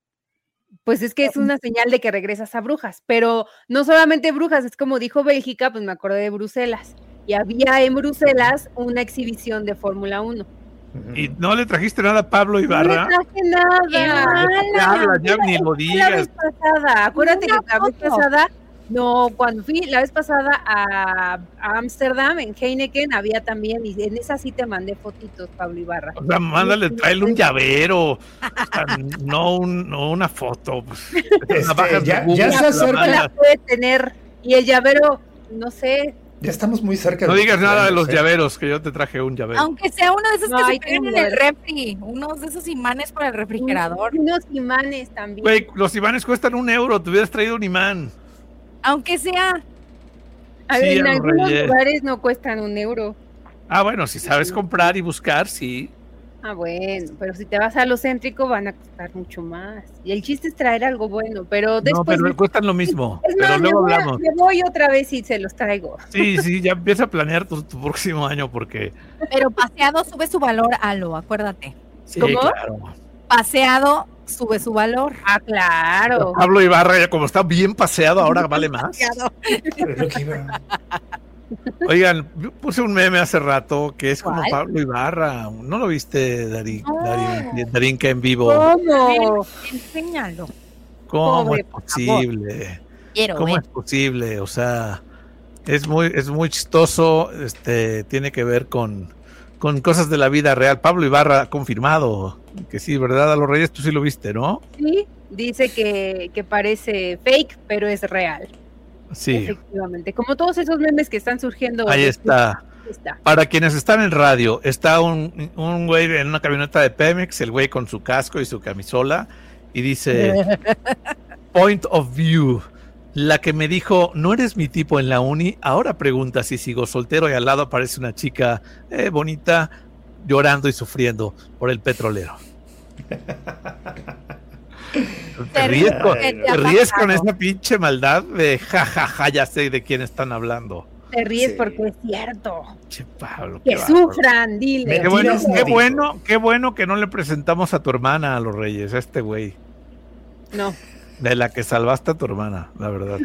pues es que es una señal de que regresas a Brujas, pero no solamente Brujas, es como dijo Bélgica, pues me acordé de Bruselas, y había en Bruselas una exhibición de Fórmula uno. ¿Y no le trajiste nada a Pablo No le Ibarra? traje ¡Qué nada. mala! ¿Qué hablas? Ya ni lo La vez digas. pasada, acuérdate Una que la vez foto. pasada, no, cuando fui la vez pasada a a Ámsterdam, en Heineken, había también, y en esa sí te mandé fotitos, Pablo Ibarra. O sea, mándale, tráele un llavero. O sea, no, un, no una foto. Pues, Este, la bajas de ya- Google, ya se te la acerca. No mandas. la puede tener, y el llavero, no sé, Ya estamos muy cerca. No de digas nada de los ¿eh? llaveros, que yo te traje un llavero. Aunque sea uno de esos No, que ahí se pegan en tengo el el- refri, unos de esos imanes para el refrigerador. unos imanes también. Güey, los imanes cuestan un euro. Te hubieras traído un imán. Aunque sea, A sí, ver, en a los algunos Reyes. lugares no cuestan un euro. Ah, bueno, si sabes comprar y buscar, sí. Ah, bueno, pero si te vas a lo céntrico van a costar mucho más. Y el chiste es traer algo bueno, pero después... No, pero cuestan lo mismo. es Pero más, me luego voy, a- hablamos. me voy otra vez y se los traigo. Sí, sí, ya empieza a planear tu, tu próximo año porque... pero paseado sube su valor a lo, acuérdate. Sí, ¿Cómo? claro. Paseado sube su valor. Ah, claro. Pablo Ibarra, ya como está bien paseado, ahora vale más. Paseado. Es lo que iba. Oigan, yo puse un meme hace rato que es como ¿Cuál? Pablo Ibarra. ¿No lo viste, Darín, No. Darín, Darinka en vivo? ¿Cómo? Enséñalo. ¿Cómo Pobre, es por posible? Quiero ¿Cómo ver. es posible? O sea, es muy, es muy chistoso. Este, tiene que ver con, con cosas de la vida real. Pablo Ibarra ha confirmado que sí, ¿verdad? A los Reyes tú sí lo viste, ¿no? Sí, dice que, que parece fake, pero es real. Sí, Efectivamente. Como todos esos memes que están surgiendo. ahí de- está. está. Para quienes están en radio, está un, un güey en una camioneta de Pemex, el güey con su casco y su camisola, y dice, point of view, la que me dijo, no eres mi tipo en la uni, ahora pregunta si sigo soltero y al lado aparece una chica eh, bonita llorando y sufriendo por el petrolero. Te ríes con, ¿Qué te ha te ríes con pasado? esa pinche maldad de jajaja, ja, ja, ya sé de quién están hablando. Te ríes Sí. porque es cierto. Che, Pablo, Que qué bárbaro. sufran, dile. Qué bueno, Mentiras no qué dijo. bueno, qué bueno que no le presentamos a tu hermana a los Reyes, a este güey, No. de la que salvaste a tu hermana, la verdad.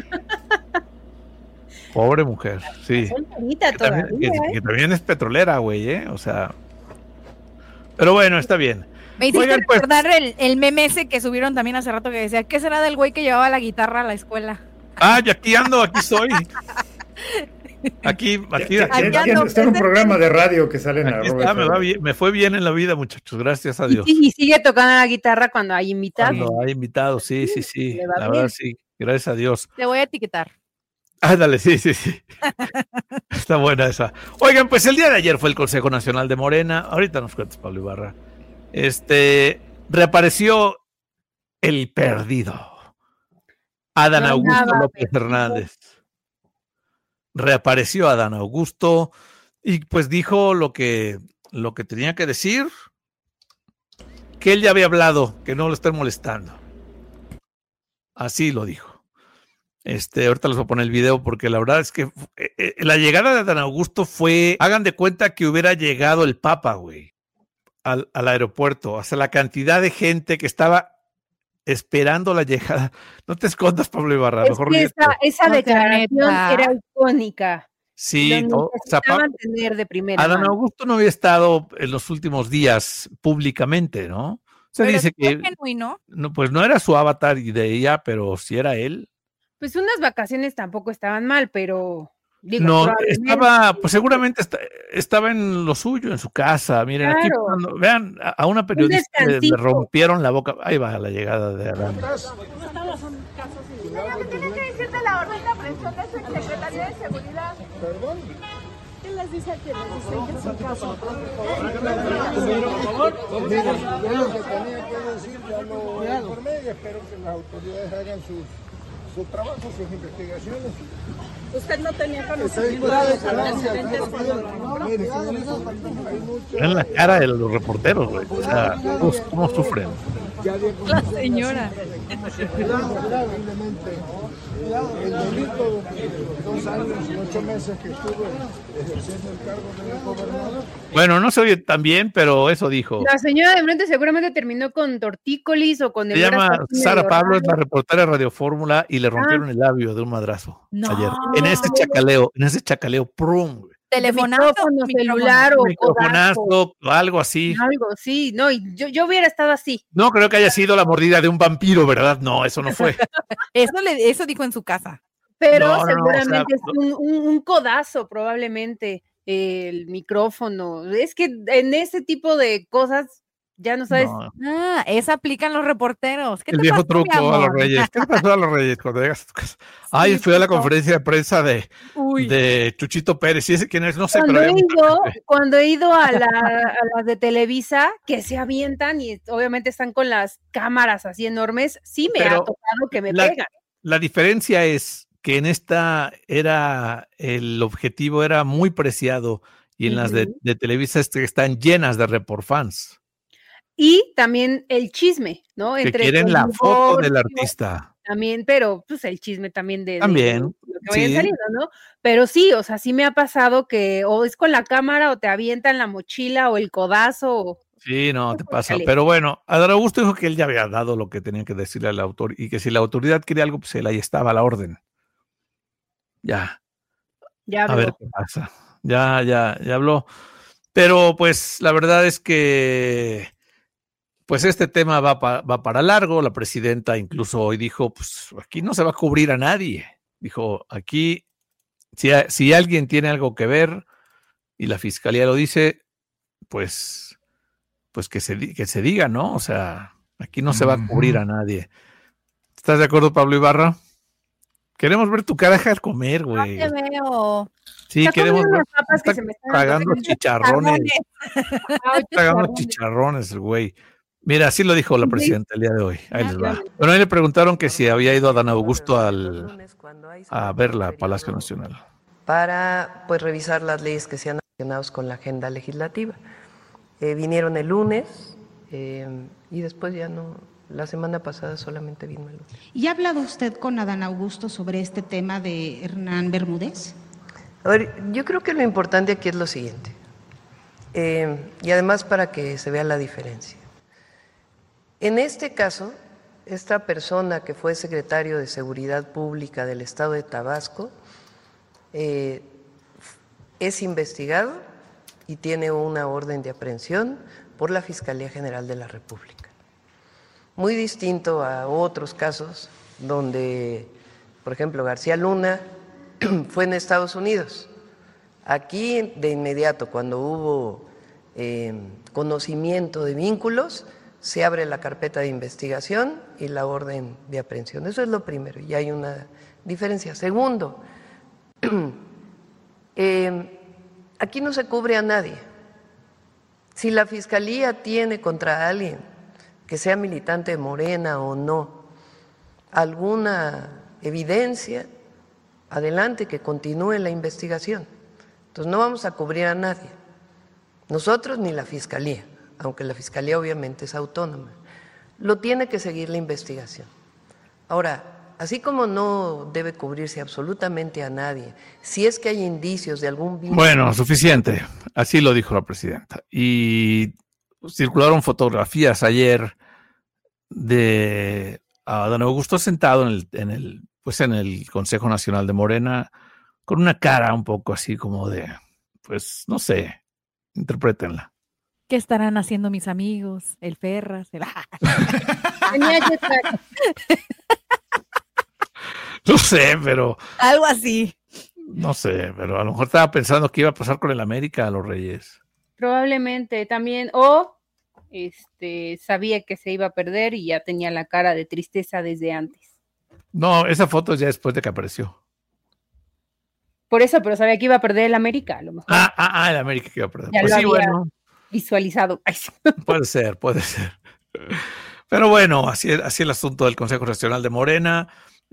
Pobre mujer, sí. Son bonita Que también, todavía, que- ¿eh? que también es petrolera, güey, ¿eh? O sea. Pero bueno, está bien. Me hiciste Oigan, pues- recordar el, el meme ese que subieron también hace rato que decía, ¿qué será del güey que llevaba la guitarra a la escuela? Ah, y aquí ando, aquí soy. Aquí, aquí, Aquí, aquí, Aquí aquí ando, está en un programa de radio que sale en aquí arroba está, me, va F M. bien, me fue bien en la vida, muchachos, gracias a Y, Dios. y sigue tocando la guitarra cuando hay invitados. Cuando hay invitados, sí, sí, sí. Le va La bien. verdad, sí, gracias a Dios. Te voy a etiquetar. Ándale, sí, sí, sí. Está buena esa. Oigan, pues el día de ayer fue el Consejo Nacional de Morena. Ahorita nos cuentas, Pablo Ibarra. Este, reapareció el perdido. Adán No Augusto andaba López perdido. Hernández. Reapareció Adán Augusto y pues dijo lo que, lo que tenía que decir, que él ya había hablado, que no lo estén molestando. Así lo dijo. Este, ahorita les voy a poner el video porque la verdad es que eh, eh, la llegada de Adán Augusto fue, hagan de cuenta que hubiera llegado el Papa, güey, al, al aeropuerto, o sea, la cantidad de gente que estaba esperando la llegada. No te escondas, Pablo Ibarra, Es mejor que ríete. esa, esa No, declaración neta. era icónica. Sí, Lo no, o sea, Pa- necesitaban tener de primera Adán mano. Augusto no había estado en los últimos días públicamente, ¿no? Se Pero dice fue que genuino. no, pues no era su avatar y de ella, pero sí era él. Pues unas vacaciones tampoco estaban mal, pero digo, No, probablemente- estaba, pues seguramente esta- estaba en lo suyo, en su casa. Miren, aquí Claro. cuando- vean, a, a una periodista le, le descansito. rompieron la boca. Ahí va la llegada de Adán. Señor, ¿qué tiene que decir de la orden de aprehensión de su exsecretario de Seguridad? Perdón. De les dice que les dicen que es un caso? Por favor, lo que tenía que decir ya lo informé y espero que las autoridades hagan su, su trabajo, sus investigaciones. ¿Usted no tenía conocimiento de los antecedentes? En la cara de los reporteros, güey. O sea, ¿cómo, cómo sufren? La señora. El delito de dos años y ocho meses que estuvo ejerciendo el cargo de gobernador. Bueno, no se oye tan bien, pero eso dijo. La señora de frente seguramente terminó con tortícolis o con el Se llama brazo así Sara medio Pablo, es raro. la reportera de Radio Fórmula y le rompieron el labio de un madrazo No. ayer. En ese chacaleo, en ese chacaleo, prum, güey. Telefonazo, Micrófono, celular o Microfonazo, codazo, algo así. algo, sí, no, y yo, yo hubiera estado así. No creo que haya sido la mordida de un vampiro, ¿verdad? No, eso no fue. Eso, le, eso dijo en su casa. Pero No, no, no, seguramente o sea, es un, un- un codazo, probablemente, el micrófono. Es que en ese tipo de cosas ya no sabes. No. Ah, esa aplican los reporteros. ¿Qué El te viejo pasó, mi truco a los amor? reyes. ¿Qué le pasó a los reyes cuando llegas a tu casa? Ay, Sí, fui a la pasó. conferencia de prensa de, Uy. de Chuchito Pérez. ¿Y ese quién es? No sé, Cuando pero he había mucha ido, gente. cuando he ido a, la- a las de Televisa, que se avientan y obviamente están con las cámaras así enormes, sí me Pero ha tocado que me la- pegan. La diferencia es que en esta era el objetivo era muy preciado y en las de, Ujú. de Televisa este, están llenas de report fans Y también el chisme, ¿no? que Entre quieren el la foto del divorcio, artista. también, pero pues el chisme también de, de- También, de lo que vayan sí. saliendo, ¿no? Pero sí, o sea, sí me ha pasado que o es con la cámara o te avientan la mochila o el codazo. O, Sí, no, te pasa. Híjole. Pero bueno, Adán Augusto dijo que él ya había dado lo que tenía que decirle al autor y que si la autoridad quería algo, pues él ahí estaba a la orden. Ya, ya a ver habló. qué pasa. Ya, ya, ya habló. Pero pues la verdad es que pues este tema va, pa- va para largo. La presidenta incluso hoy dijo, pues aquí no se va a cubrir a nadie. Dijo, aquí, si, a- si alguien tiene algo que ver y la fiscalía lo dice, pues, pues que se, di- que se diga, ¿no? O sea, aquí no se va a cubrir a nadie. ¿Estás de acuerdo, Pablo Ibarra? Queremos ver tu cara dejar de comer, No güey. te veo. Sí, Está queremos comiendo ver. unas papas que Está se me están tragando antojando. chicharrones. Ay, Tragando chicharrones. chicharrones, el güey. Mira, así lo dijo la Sí. presidenta el día de hoy. Ahí les va. Efectivamente. Bueno, ahí le preguntaron que si había ido a Dan Augusto al, a verla a Palacio Nacional. Para pues revisar las leyes que sean relacionadas con la agenda legislativa. Eh, vinieron el lunes eh, y después ya no, la semana pasada solamente vino el lunes. ¿Y ha hablado usted con Adán Augusto sobre este tema de Hernán Bermúdez? A ver, yo creo que lo importante aquí es lo siguiente, eh, y además para que se vea la diferencia. En este caso, esta persona que fue secretario de Seguridad Pública del Estado de Tabasco eh, es investigado y tiene una orden de aprehensión por la Fiscalía General de la República. Muy distinto a otros casos donde, por ejemplo, García Luna fue en Estados Unidos. Aquí, de inmediato, cuando hubo eh, conocimiento de vínculos, se abre la carpeta de investigación y la orden de aprehensión. Eso es lo primero, y hay una diferencia. Segundo, eh, aquí no se cubre a nadie. Si la Fiscalía tiene contra alguien, que sea militante de Morena o no, alguna evidencia, adelante, que continúe la investigación. Entonces no vamos a cubrir a nadie, nosotros ni la Fiscalía, aunque la Fiscalía obviamente es autónoma. Lo tiene que seguir la investigación. Ahora, así como no debe cubrirse absolutamente a nadie, si es que hay indicios de algún vínculo. Bueno, suficiente. Así lo dijo la presidenta. Y circularon fotografías ayer de Adán Augusto sentado en el, en el, pues en el Consejo Nacional de Morena, con una cara un poco así como de, pues no sé, interprétenla. ¿Qué estarán haciendo mis amigos? El Ferras, el... Tenía que estar. No sé, pero Algo así. no sé, pero a lo mejor estaba pensando qué iba a pasar con el América a los Reyes. Probablemente también, o este sabía que se iba a perder y ya tenía la cara de tristeza desde antes. No, esa foto es ya después de que apareció. Por eso, pero sabía que iba a perder el América, a lo mejor. Ah, ah, ah, el América que iba a perder. Ya Pues lo sí, había bueno, visualizado. Ay, sí. puede ser, puede ser. Pero bueno, así, así el asunto del Consejo Nacional de Morena.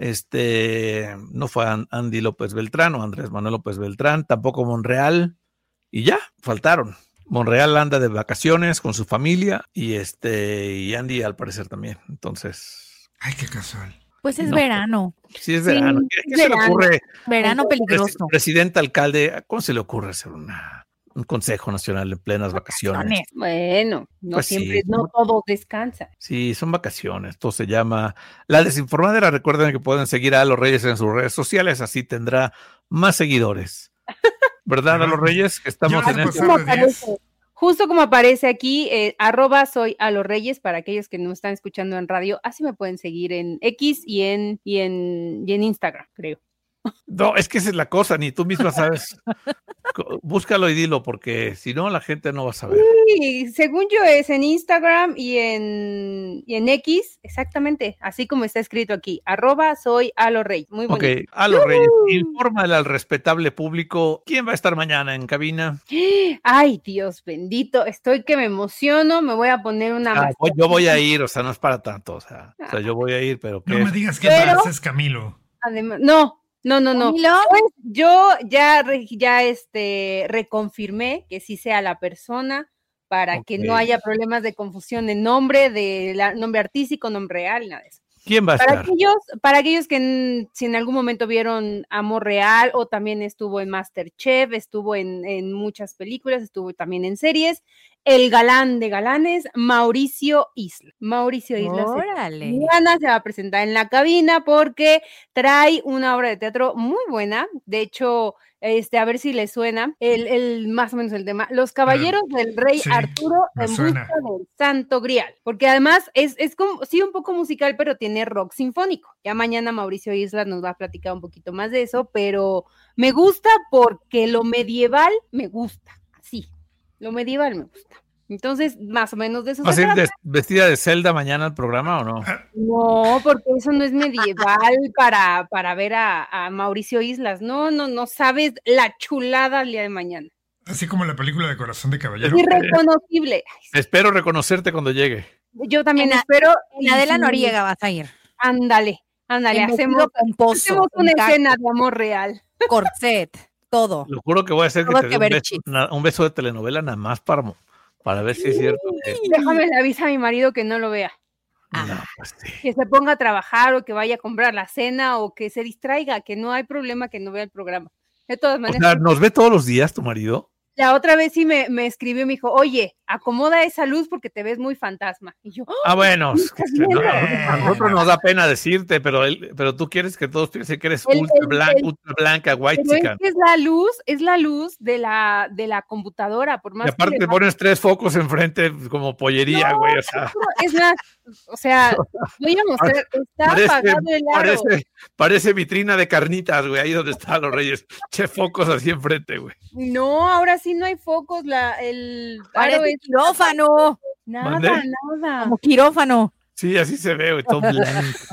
Este, no fue Andy López Beltrán o Andrés Manuel López Beltrán, tampoco Monreal, y ya, faltaron. Monreal anda de vacaciones con su familia y este, y Andy al parecer también. Entonces. Ay, qué casual. Pues es No. verano. Sí, es Sí, verano. ¿Qué, qué es se le verano. ocurre? Verano Presi- peligroso. Presidente, alcalde, ¿cómo se le ocurre hacer una, un consejo nacional en plenas vacaciones? Bueno, no Pues siempre, sí. no todos descansan. Sí, son vacaciones. Esto se llama La Desinformadera. Recuerden que pueden seguir a Los Reyes en sus redes sociales, así tendrá más seguidores. ¿Verdad, a Los Reyes? Que estamos Yo en les este. puedo- Como aparece- Justo como aparece aquí, eh, arroba soy a los Reyes, para aquellos que no están escuchando en radio, así me pueden seguir en X y en, y en, y en Instagram, creo. No, es que esa es la cosa, ni tú misma sabes. Co- Búscalo y dilo, porque si no, la gente no va a saber. Sí, según yo es en Instagram y en, y en X, exactamente, así como está escrito aquí, arroba soy a los Reyes. Muy Ok, bonito. a Los Reyes, infórmale al respetable público quién va a estar mañana en cabina. Ay, Dios bendito, estoy que me emociono, me voy a poner una Ah, voy- mascarilla. yo voy a ir, o sea, no es para tanto, o sea, o sea yo voy a ir, pero No ¿qué? me digas que Pero- más es Camilo. Además, no, no, no, no. Camilo, Pues yo ya, re- ya este, reconfirmé que sí sea la persona para que no Ok. haya problemas de confusión de nombre, de la- nombre artístico, nombre real, nada de eso. ¿Quién va a Para estar? aquellos, para aquellos que en- si en algún momento vieron Amor Real o también estuvo en MasterChef, estuvo en, en muchas películas, estuvo también en series, el galán de galanes, Mauricio Isla. Mauricio Isla se órale. Mañana se va a presentar en la cabina porque trae una obra de teatro muy buena. De hecho, este, a ver si le suena el, el más o menos el tema. Los Caballeros del Rey sí, Arturo me en suena. busca del Santo Grial. Porque además es, es como, sí, un poco musical, pero tiene rock sinfónico. Ya mañana Mauricio Islas nos va a platicar un poquito más de eso, pero me gusta porque lo medieval me gusta. Así, lo medieval me gusta. Entonces, más o menos de eso ¿Va a se ser trata. des- vestida de Zelda mañana al programa o no? No, porque eso no es medieval para, para ver a, a Mauricio Islas. No, no, no sabes la chulada el día de mañana. Así como la película de Corazón de Caballero. Irreconocible. Espero reconocerte cuando llegue. Yo también En la- espero. En Adela y- Noriega vas a ir. Ándale, ándale, En hacemos, vestido pomposo, hacemos una con escena de amor real. corset, todo. Lo juro que voy a hacer que Todo te que dé un ver beso, chis. una- un beso de telenovela nada más para, mo- para ver si es cierto que... Déjame le avisa a mi marido que no lo vea. No, pues sí. Que se ponga a trabajar o que vaya a comprar la cena o que se distraiga, que no hay problema que no vea el programa. De todas O maneras. sea, ¿nos ve todos los días tu marido? La otra vez sí me, me escribió y me dijo, oye, acomoda esa luz porque te ves muy fantasma. Y yo, Ah, bueno, es que no, viendo? a nosotros nos da pena decirte, pero él, pero tú quieres que todos piensen que eres El- ultra el- blanca, el- ultra blanca, white pero es chican. que es la luz, es la luz de la, de la computadora, por más Y aparte que te le pones tres focos enfrente como pollería, No, güey. O sea, es más, o sea, voy a mostrar, está parece, apagado el aro. parece, parece vitrina de carnitas, güey, ahí donde están los reyes. Che, focos así enfrente, güey. No, ahora sí no hay focos, la, el aro Parece es quirófano, nada, ¿Mande? nada. como quirófano. Sí, así se ve, güey, todo blanco.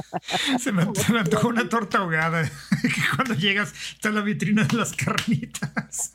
Se me, se me antojó una torta ahogada. Que cuando llegas está la vitrina de las carnitas.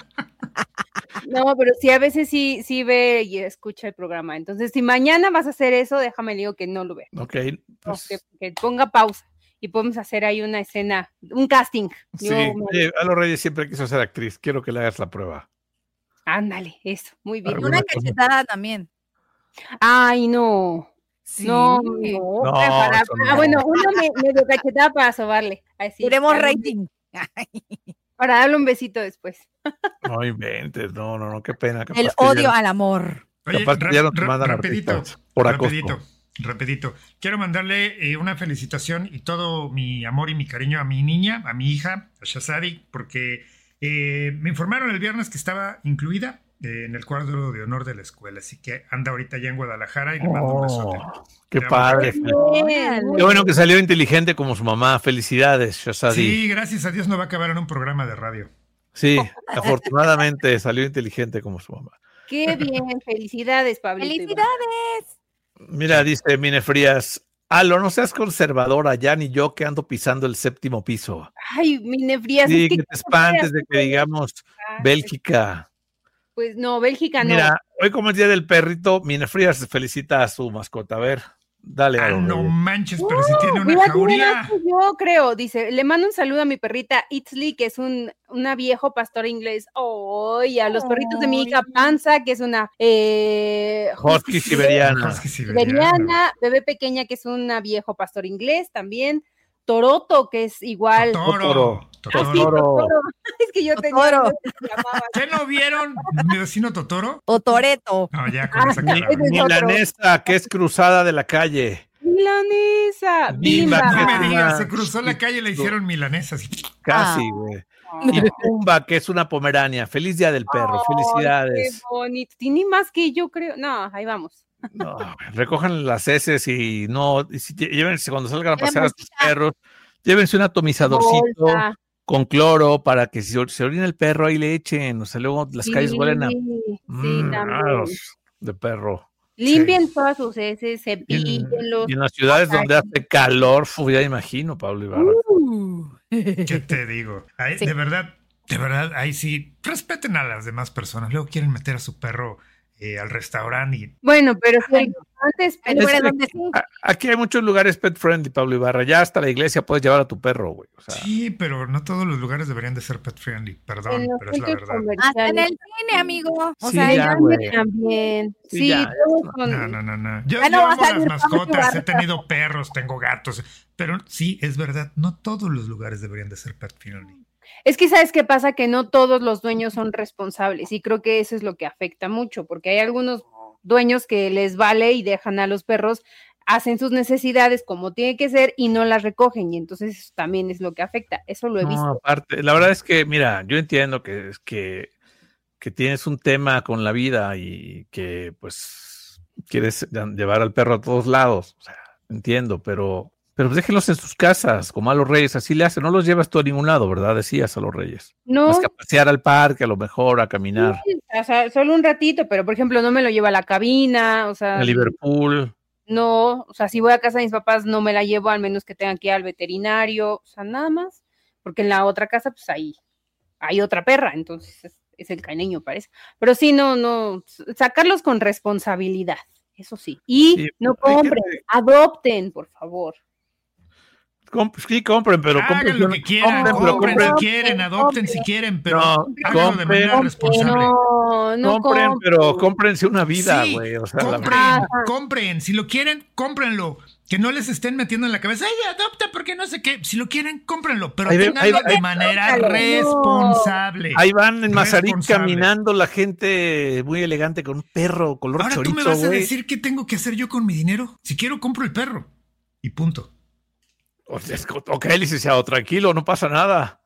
No, pero sí, a veces sí, sí ve y escucha el programa. Entonces, si mañana vas a hacer eso, déjame le digo que no lo ve. Ok, No, pues, que, que ponga pausa y podemos hacer ahí una escena, un casting. sí. Yo- Oye, a los reyes siempre quiso ser actriz. Quiero que le hagas la prueba. Ándale, eso, muy bien. Alguna Una cosa. cachetada también. Ay, no. Sí. No, no. No, para- eso ah, no. bueno, una me, medio cachetada para sobarle. Así, Queremos para- rating. Para darle un besito después. No inventes, no, no, no, qué pena. capaz El que ya odio no- al amor. Oye, Capaz que ra- ya no te ra- mandan rapidito, artistas por acoso. rapidito, rapidito. Quiero mandarle eh, una felicitación y todo mi amor y mi cariño a mi niña, a mi hija, a Shazadi, porque eh, me informaron el viernes que estaba incluida eh, en el cuadro de honor de la escuela, así que anda ahorita ya en Guadalajara y le mando un besote. Oh, qué Te amo. padre. Bien. Qué bueno que salió inteligente como su mamá. Felicidades, Shazadi. Sí, Sí, gracias a Dios no va a acabar en un programa de radio. afortunadamente salió inteligente como su mamá. Qué bien, felicidades, Pablito. ¡Felicidades! Mira, dice Mine Frías, Alo, no seas conservadora, ya ni yo que ando pisando el séptimo piso. Ay, mi nefrías. Sí, es que, que te espantes de que digamos Bélgica. Pues no, Bélgica no. Mira, hoy como es Día del Perrito, mi nefrías felicita a su mascota. A ver, dale. Ah, a no Reyes. manches, pero si tiene Mira, una jauría. tiene más que yo creo, dice, le mando un saludo a mi perrita Itzli, que es un una viejo pastor inglés. Oh, y a los perritos de mi hija Panza, que es una eh, Husky siberiana. Husky siberiana. siberiana, bebé pequeña, que es una viejo pastor inglés también. Toroto, que es igual. Totoro. Totoro. Ah, sí, Totoro. Totoro. Es que yo tenía Totoro. uno que se llamaba. ¿Qué no vieron mi vecino Totoro? O Toreto. No, ya con Ah, esa sí, cara. ese es otro. Milanesa, que es cruzada de la calle. Milanesa, Bimba, Bimba. No me Ah. digas, se cruzó la calle y le hicieron milanesas. Casi, Ah. güey. Y Pumba, que es una pomerania. Feliz Día del Perro. Ay, Felicidades. qué bonito. Tiene más que yo creo. No, ahí vamos. No, recojan las heces y no, y si, llévense cuando salgan a La pasear a sus bolsita. perros, llévense un atomizadorcito Bolsa. con cloro para que si se orina el perro ahí le echen, o sea, luego las Sí, calles huelen a sí, mm, también. raros de perro. Limpien Sí. todas sus heces, Y en, cepíllenlos. y en las ciudades donde hace calor, fu, ya imagino, Pablo Ibarra. Uh. ¿Qué te digo? Ahí, Sí. De verdad, de verdad, ahí sí, respeten a las demás personas. Luego quieren meter a su perro eh, al restaurante y Bueno, pero si Ay, el antes Hay Es lugares que- donde sí. A- Aquí hay muchos lugares pet friendly, Pablo Ibarra. Ya hasta la iglesia puedes llevar a tu perro, güey. O sea, sí, pero no todos los lugares deberían de ser pet friendly. Perdón, en los pero es la centros verdad. Hasta en el comerciales. cine, amigo. O Sí, sea, ya, Ya, güey. también. Sí, Sí, ya, todos son. No, no, no, no. Yo, Ya no yo va a amo las salir mascotas, Pablo he tenido perros, tengo gatos, pero sí, es verdad, no todos los lugares deberían de ser pet friendly. Es que sabes qué pasa, que no todos los dueños son responsables y creo que eso es lo que afecta mucho, porque hay algunos dueños que les vale y dejan a los perros, hacen sus necesidades como tiene que ser y no las recogen y entonces eso también es lo que afecta. Eso lo he no, visto. aparte, la verdad es que, mira, yo entiendo que, que, que tienes un tema con la vida y que, pues, quieres llevar al perro a todos lados. O sea, entiendo, pero, pero pues déjenlos en sus casas, como a los reyes, así le hacen. No los llevas tú a ningún lado, ¿verdad? Decías a los reyes. No, Más que a pasear al parque, a lo mejor, a caminar. sí, o sea, solo un ratito, pero por ejemplo no me lo llevo a la cabina, o sea, A Liverpool. no, o sea, si voy a casa de mis papás no me la llevo, al menos que tenga que ir al veterinario, o sea, nada más, porque en la otra casa pues ahí hay otra perra, entonces es, es el cariño, parece. Pero sí, no, no, sacarlos con responsabilidad, eso sí. Y Sí, no hay que- compren, adopten, por favor. Comp- sí, compren, pero compren. Hagan lo que quieran, compren, pero compren, compren. si quieren, adopten si quieren, pero No, háganlo de compren. manera responsable. No, no compren, compren. pero cómprense una vida, Sí, güey. O sea, la compren, verdad. verdad. compren. Si lo quieren, cómprenlo. Que no les estén metiendo en la cabeza, ay, adopta porque no sé qué. Si lo quieren, cómprenlo, pero Ahí ve- ténganlo ahí- de ahí- manera No. responsable. Ahí van en Mazarik Responsable. caminando la gente muy elegante con un perro color Ahora tú me chorizo, vas a güey. decir qué tengo que hacer yo con mi dinero. Si quiero, compro el perro. Y punto. O sea, es co- Ok, licenciado, tranquilo, no pasa nada.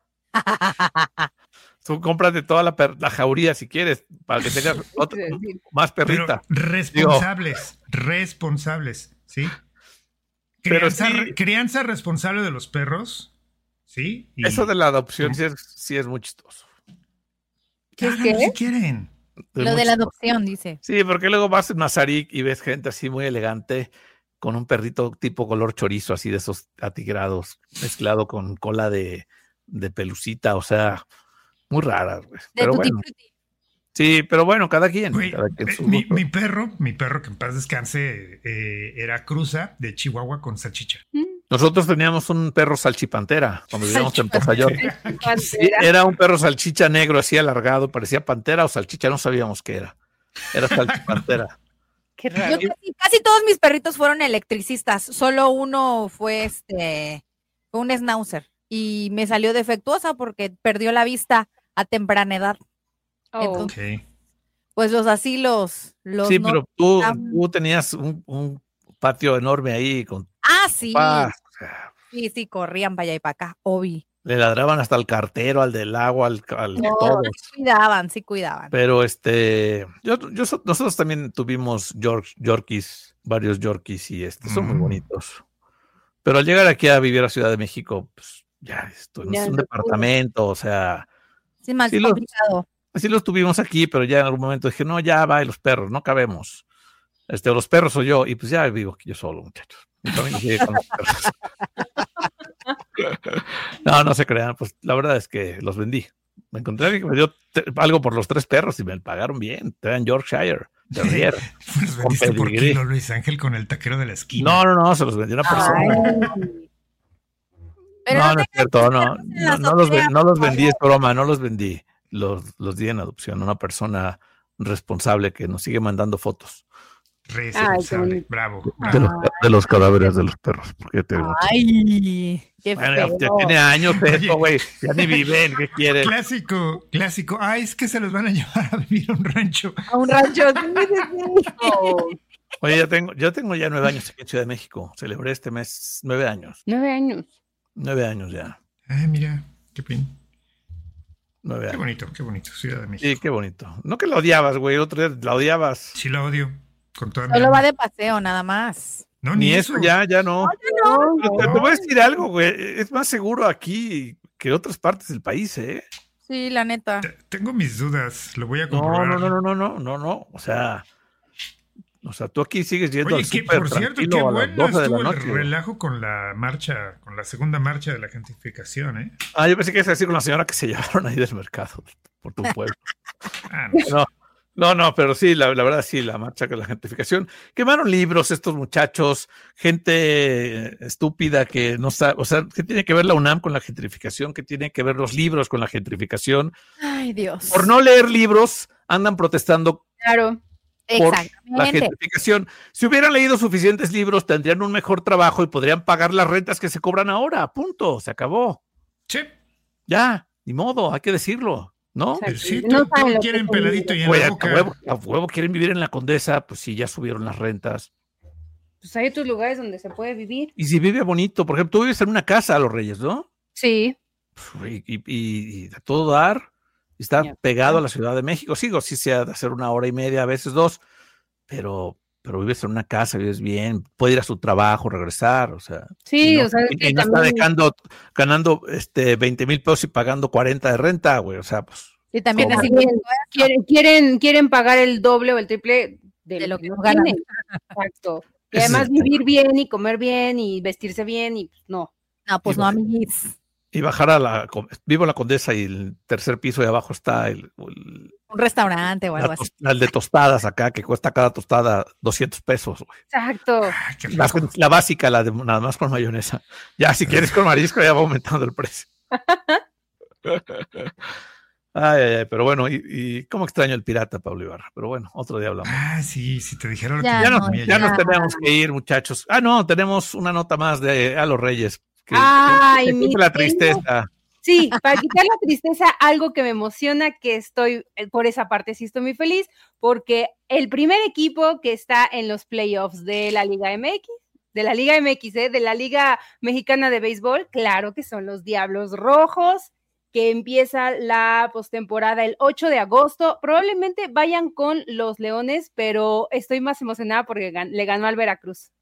Tú cómprate toda la, per- la jauría si quieres, para que tengas otra- Sí. más Pero perrita. responsables, responsables, ¿sí? Pero Crianza, sí- re- crianza responsable de los perros, ¿sí? Y Eso de la adopción sí es, sí es muy chistoso. ¿Qué es háganlo qué? si quieren. Es Lo muy de la chistoso. adopción, dice. Sí, porque luego vas en Mazarik y ves gente así muy elegante con un perrito tipo color chorizo, así de esos atigrados, mezclado con cola de, de pelucita, o sea, muy raras, güey. De Pero Tutti bueno, Frutti. sí, pero bueno, cada quien. Güey, cada quien eh, su mi, gusto. mi perro, mi perro que en paz descanse, eh, era cruza de Chihuahua con salchicha. Nosotros teníamos un perro salchipantera cuando vivíamos en Pozayor. Sí, Pantera. era un perro salchicha negro así alargado, parecía pantera o salchicha, no sabíamos qué era. Era salchipantera. Qué Yo raro. casi, casi todos mis perritos fueron electricistas. Solo uno fue este, fue un schnauzer y me salió defectuosa porque perdió la vista a temprana edad. Oh. Ok. Pues los así los, los Sí, no- pero tú, ah. tú tenías un, un patio enorme ahí con Ah, sí. paz. O sea, Sí, sí, corrían para allá y para acá, obvi. le ladraban hasta al cartero, al del agua, al, al No, todos. sí cuidaban, sí cuidaban. Pero este, yo, yo, so- nosotros también tuvimos York, Yorkies, varios Yorkies y este, son muy Mm. bonitos. Pero al llegar aquí a vivir a Ciudad de México, pues ya esto no Ya es un no pudo. departamento, o sea, Sí, más sí, los- complicado. así los tuvimos aquí, pero ya en algún momento dije, no, ya va, y los perros, no cabemos. Este, o los perros o yo, y pues ya vivo aquí yo solo, muchachos. Mi familia sigue con los perros. No, no se crean, pues la verdad es que los vendí. Me encontré alguien que me dio te- algo por los tres perros y me pagaron bien. Eran Yorkshire, Terrier. Los vendiste por kilo, Luis Ángel, con el taquero de la esquina. No, no, no, se los vendió una persona. Pero no, no no es tengas cierto, no, perros en la no, no los, ven- azotea, no los por vendí, es favor. broma, no los vendí. Los, los di en adopción a una persona responsable que nos sigue mandando fotos Responsable. Bravo, de bravo. los, de los cadáveres de los perros. Porque te digo, Ay, qué bueno, ya, ya feo. tiene años Oye. esto, güey. Ya ni viven, ¿qué quieres? Clásico, clásico. Ah, es que se los van a llevar a vivir a un rancho. A un rancho. Sí, sí, sí. Oye, ya tengo, yo tengo ya nueve años aquí en Ciudad de México. Celebré este mes nueve años. Nueve años. Nueve años ya. Ah, mira, qué bien. Nueve Qué años. bonito, qué bonito. Ciudad de México. Sí, qué bonito. No que la odiabas, güey. El otro día la odiabas. Sí, la odio. Con toda mi Solo alma. va de paseo, nada más. No, Ni eso, ya, ya no. No, Pero te, te voy a decir algo, güey. Es más seguro aquí que en otras partes del país, ¿eh? Sí, la neta. Te- Tengo mis dudas, lo voy a No, comprobar. no, no, no, no, no, no, no. O sea, o sea, tú aquí sigues yendo Oye, al que súper por cierto, qué tranquilo a las bueno doce de la estuvo el noche. relajo con la marcha, con la segunda marcha de la gentrificación, ¿eh? Ah, yo pensé que ibas a decir con la señora que se llevaron ahí del mercado por tu pueblo. Ah, no. No, no, no, pero sí, la, la verdad sí, la marcha con la gentrificación. Quemaron libros estos muchachos, gente eh, estúpida que no sabe, o sea, ¿qué tiene que ver la UNAM con la gentrificación? ¿Qué tiene que ver los libros con la gentrificación? Ay, Dios. Por no leer libros, andan protestando claro. por la Exactamente. gentrificación. Si hubieran leído suficientes libros, tendrían un mejor trabajo y podrían pagar las rentas que se cobran ahora. Punto, se acabó. Sí, Ya, ni modo, hay que decirlo, ¿no? Exacto. pero sí, No todo, saben todo lo que quieren son peladito y en Güey, la a boca. huevo, a huevo quieren vivir en la Condesa, pues sí, ya subieron las rentas. Pues hay otros lugares donde se puede vivir. Y si vive bonito, por ejemplo, tú vives en una casa a los Reyes, ¿no? Sí. Y, y, y- y a todo dar, está Ya. pegado a la Ciudad de México. Sigo, sí se ha de hacer una hora y media, a veces dos, pero, pero vives en una casa, vives bien, puede ir a su trabajo, regresar, o sea. Sí, y no, o sea, es y- que y no está también- dejando, ganando este veinte mil pesos y pagando cuarenta de renta, güey, o sea, pues. Y también ¿Cómo? así También quieren, quieren, quieren pagar el doble o el triple de, De lo lo que que no ganan. tienen. Exacto. Y Ese es además el tema. vivir bien y comer bien y vestirse bien y pues, no. No, pues no, amiguis. Y bajar a la, vivo en la Condesa y el tercer piso de abajo está el, el, Un restaurante o algo la así. tos- el de tostadas acá, que cuesta cada tostada doscientos pesos, güey. Exacto. Ay, qué La, rico. la básica, la de nada más con mayonesa. Ya, si quieres con marisco, ya va aumentando el precio. Ay, ay, ay, pero bueno, y, y cómo extraño el pirata, Pablo Ibarra. Pero bueno, otro día hablamos. Ah, sí, si te dijera lo que Ya Ya, yo nos, no, comía ya yo. nos tenemos que ir, muchachos. Ah, no, tenemos una nota más de A los Reyes. Que, Ay, que- que mi quite la querido- tristeza. Sí, para quitar la tristeza, algo que me emociona, que estoy, eh, por esa parte sí estoy muy feliz, porque el primer equipo que está en los playoffs de la Liga M X, de la Liga M X, ¿eh? de la Liga Mexicana de Béisbol, claro que son los Diablos Rojos, que empieza la postemporada el ocho de agosto. Probablemente vayan con los Leones, pero estoy más emocionada porque gan- le ganó al Veracruz.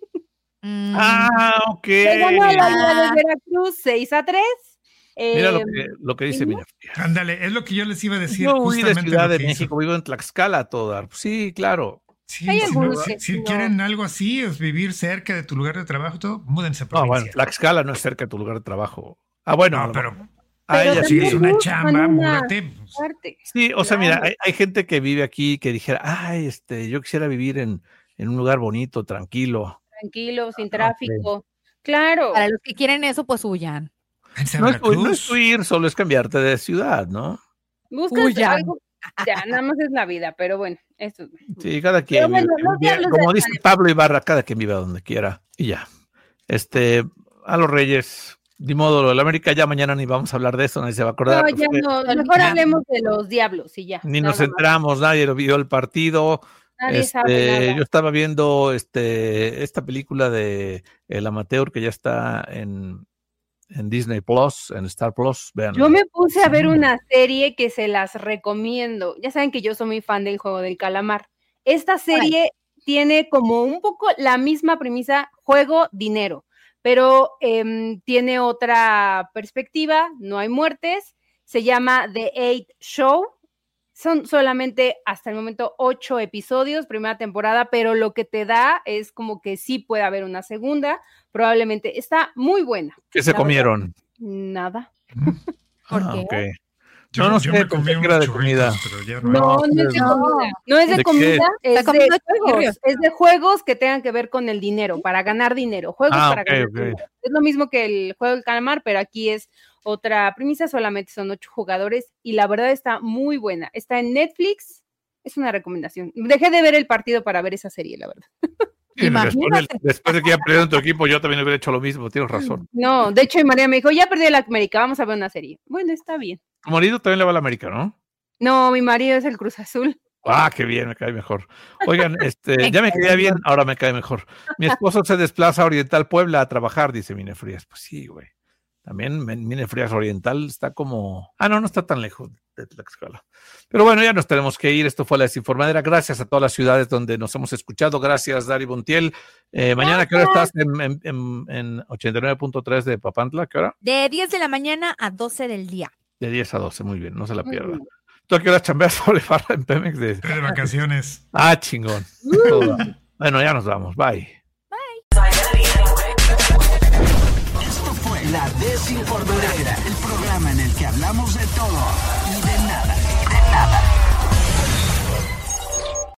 Mm, Ah, ok. Le ganó a la Liga Ah. de Veracruz seis a tres. Mira lo Eh, que, lo que dice, ¿sí, no? mira. Ándale, es lo que yo les iba a decir. Yo huí de justamente Ciudad lo de que hizo. México, vivo en Tlaxcala a todo dar. Sí, claro. Sí, Hay si, no- algunos si- que si no. quieren algo así, es vivir cerca de tu lugar de trabajo, todo, múdense a No, bueno, provincia. Tlaxcala no es cerca de tu lugar de trabajo. Ah, bueno. a No, lo pero mejor. Ah, Pero ella si sí. es una buscan chamba, una múdate. pues, parte. Sí, o sea, mira, Claro. hay, hay gente que vive aquí que dijera, ay, este, yo quisiera vivir en, en un lugar bonito, tranquilo. Tranquilo, sin ok. tráfico. Claro. Para los que quieren eso, pues huyan. váyanse a No es, Veracruz. no es huir, solo es cambiarte de ciudad, ¿no? Buscas Huyan. algo. Ya, nada más es la vida, pero bueno, esto. Sí, cada quien Pero bueno, vive- los vive- diablos como ya dice están. Pablo Ibarra, cada quien vive donde quiera y ya. Este, a los Reyes, de modo, lo del América ya mañana ni vamos a hablar de eso, nadie se va a acordar. No, ya Fue- no. Olvidado. Mejor hablemos de los diablos y ya. Ni nada nos más. enteramos, nadie lo vio el partido. Nadie Este, sabe nada. yo estaba viendo este, esta película de El Amateur que ya está en, en Disney Plus, en Star Plus. Vean. Yo me puse a ver Sí. una serie que se las recomiendo. Ya saben que yo soy muy fan del juego del calamar. Esta serie tiene como un poco la misma premisa, juego, dinero, pero em, tiene otra perspectiva, no hay muertes. Se llama The Eight Show. Son solamente hasta el momento ocho episodios, primera temporada, pero lo que te da es como que sí puede haber una segunda, probablemente. Está muy buena. ¿Qué se La comieron? verdad, nada. ¿Por Ah, qué? ok. Yo, No, no yo sé, me comí pensé que unos era de churritos, comida. pero ya no. No, No, no es de no. comida. No es de ¿De comida, qué? es Está de comiendo juegos. churrios. Es de juegos que tengan que ver con el dinero, para ganar dinero. Juegos Ah, para ok, ganar ok. dinero. Es lo mismo que el juego del calamar, pero aquí es otra premisa, solamente son ocho jugadores y la verdad está muy buena. Está en Netflix, es una recomendación. Dejé de ver el partido para ver esa serie, la verdad. Sí, después, Imagínate. del- después de que ya perdieron tu equipo, yo también hubiera hecho lo mismo, tienes razón. No, de hecho, mi María me dijo, ya perdí la América, vamos a ver una serie. Bueno, está bien. Tu marido también le va a la América, ¿no? No, mi marido es el Cruz Azul. Ah, qué bien, me cae mejor. Oigan, este, ya me caía bien, ahora me cae mejor. Mi esposo se desplaza a Oriental Puebla a trabajar, dice Mine Frías. Pues sí, güey. También Mine Frías Oriental está como... Ah, no, no está tan lejos de Tlaxcala. Pero bueno, ya nos tenemos que ir. Esto fue La Desinformadera. Gracias a todas las ciudades donde nos hemos escuchado. Gracias, Dari Bontiel. Eh, mañana, ¿qué hora estás en, en, en, en ochenta y nueve punto tres de Papantla? ¿Qué hora? De diez de la mañana a doce del día. De diez a doce, muy bien, no se la Muy pierda. bien. ¿Tú a qué hora chambeas sobre barra en Pemex? De... Estoy de vacaciones. Ah, chingón. Bueno, ya nos vamos. Bye. Esto fue La Desinformadera, el programa en el que hablamos de todo y de nada. De nada.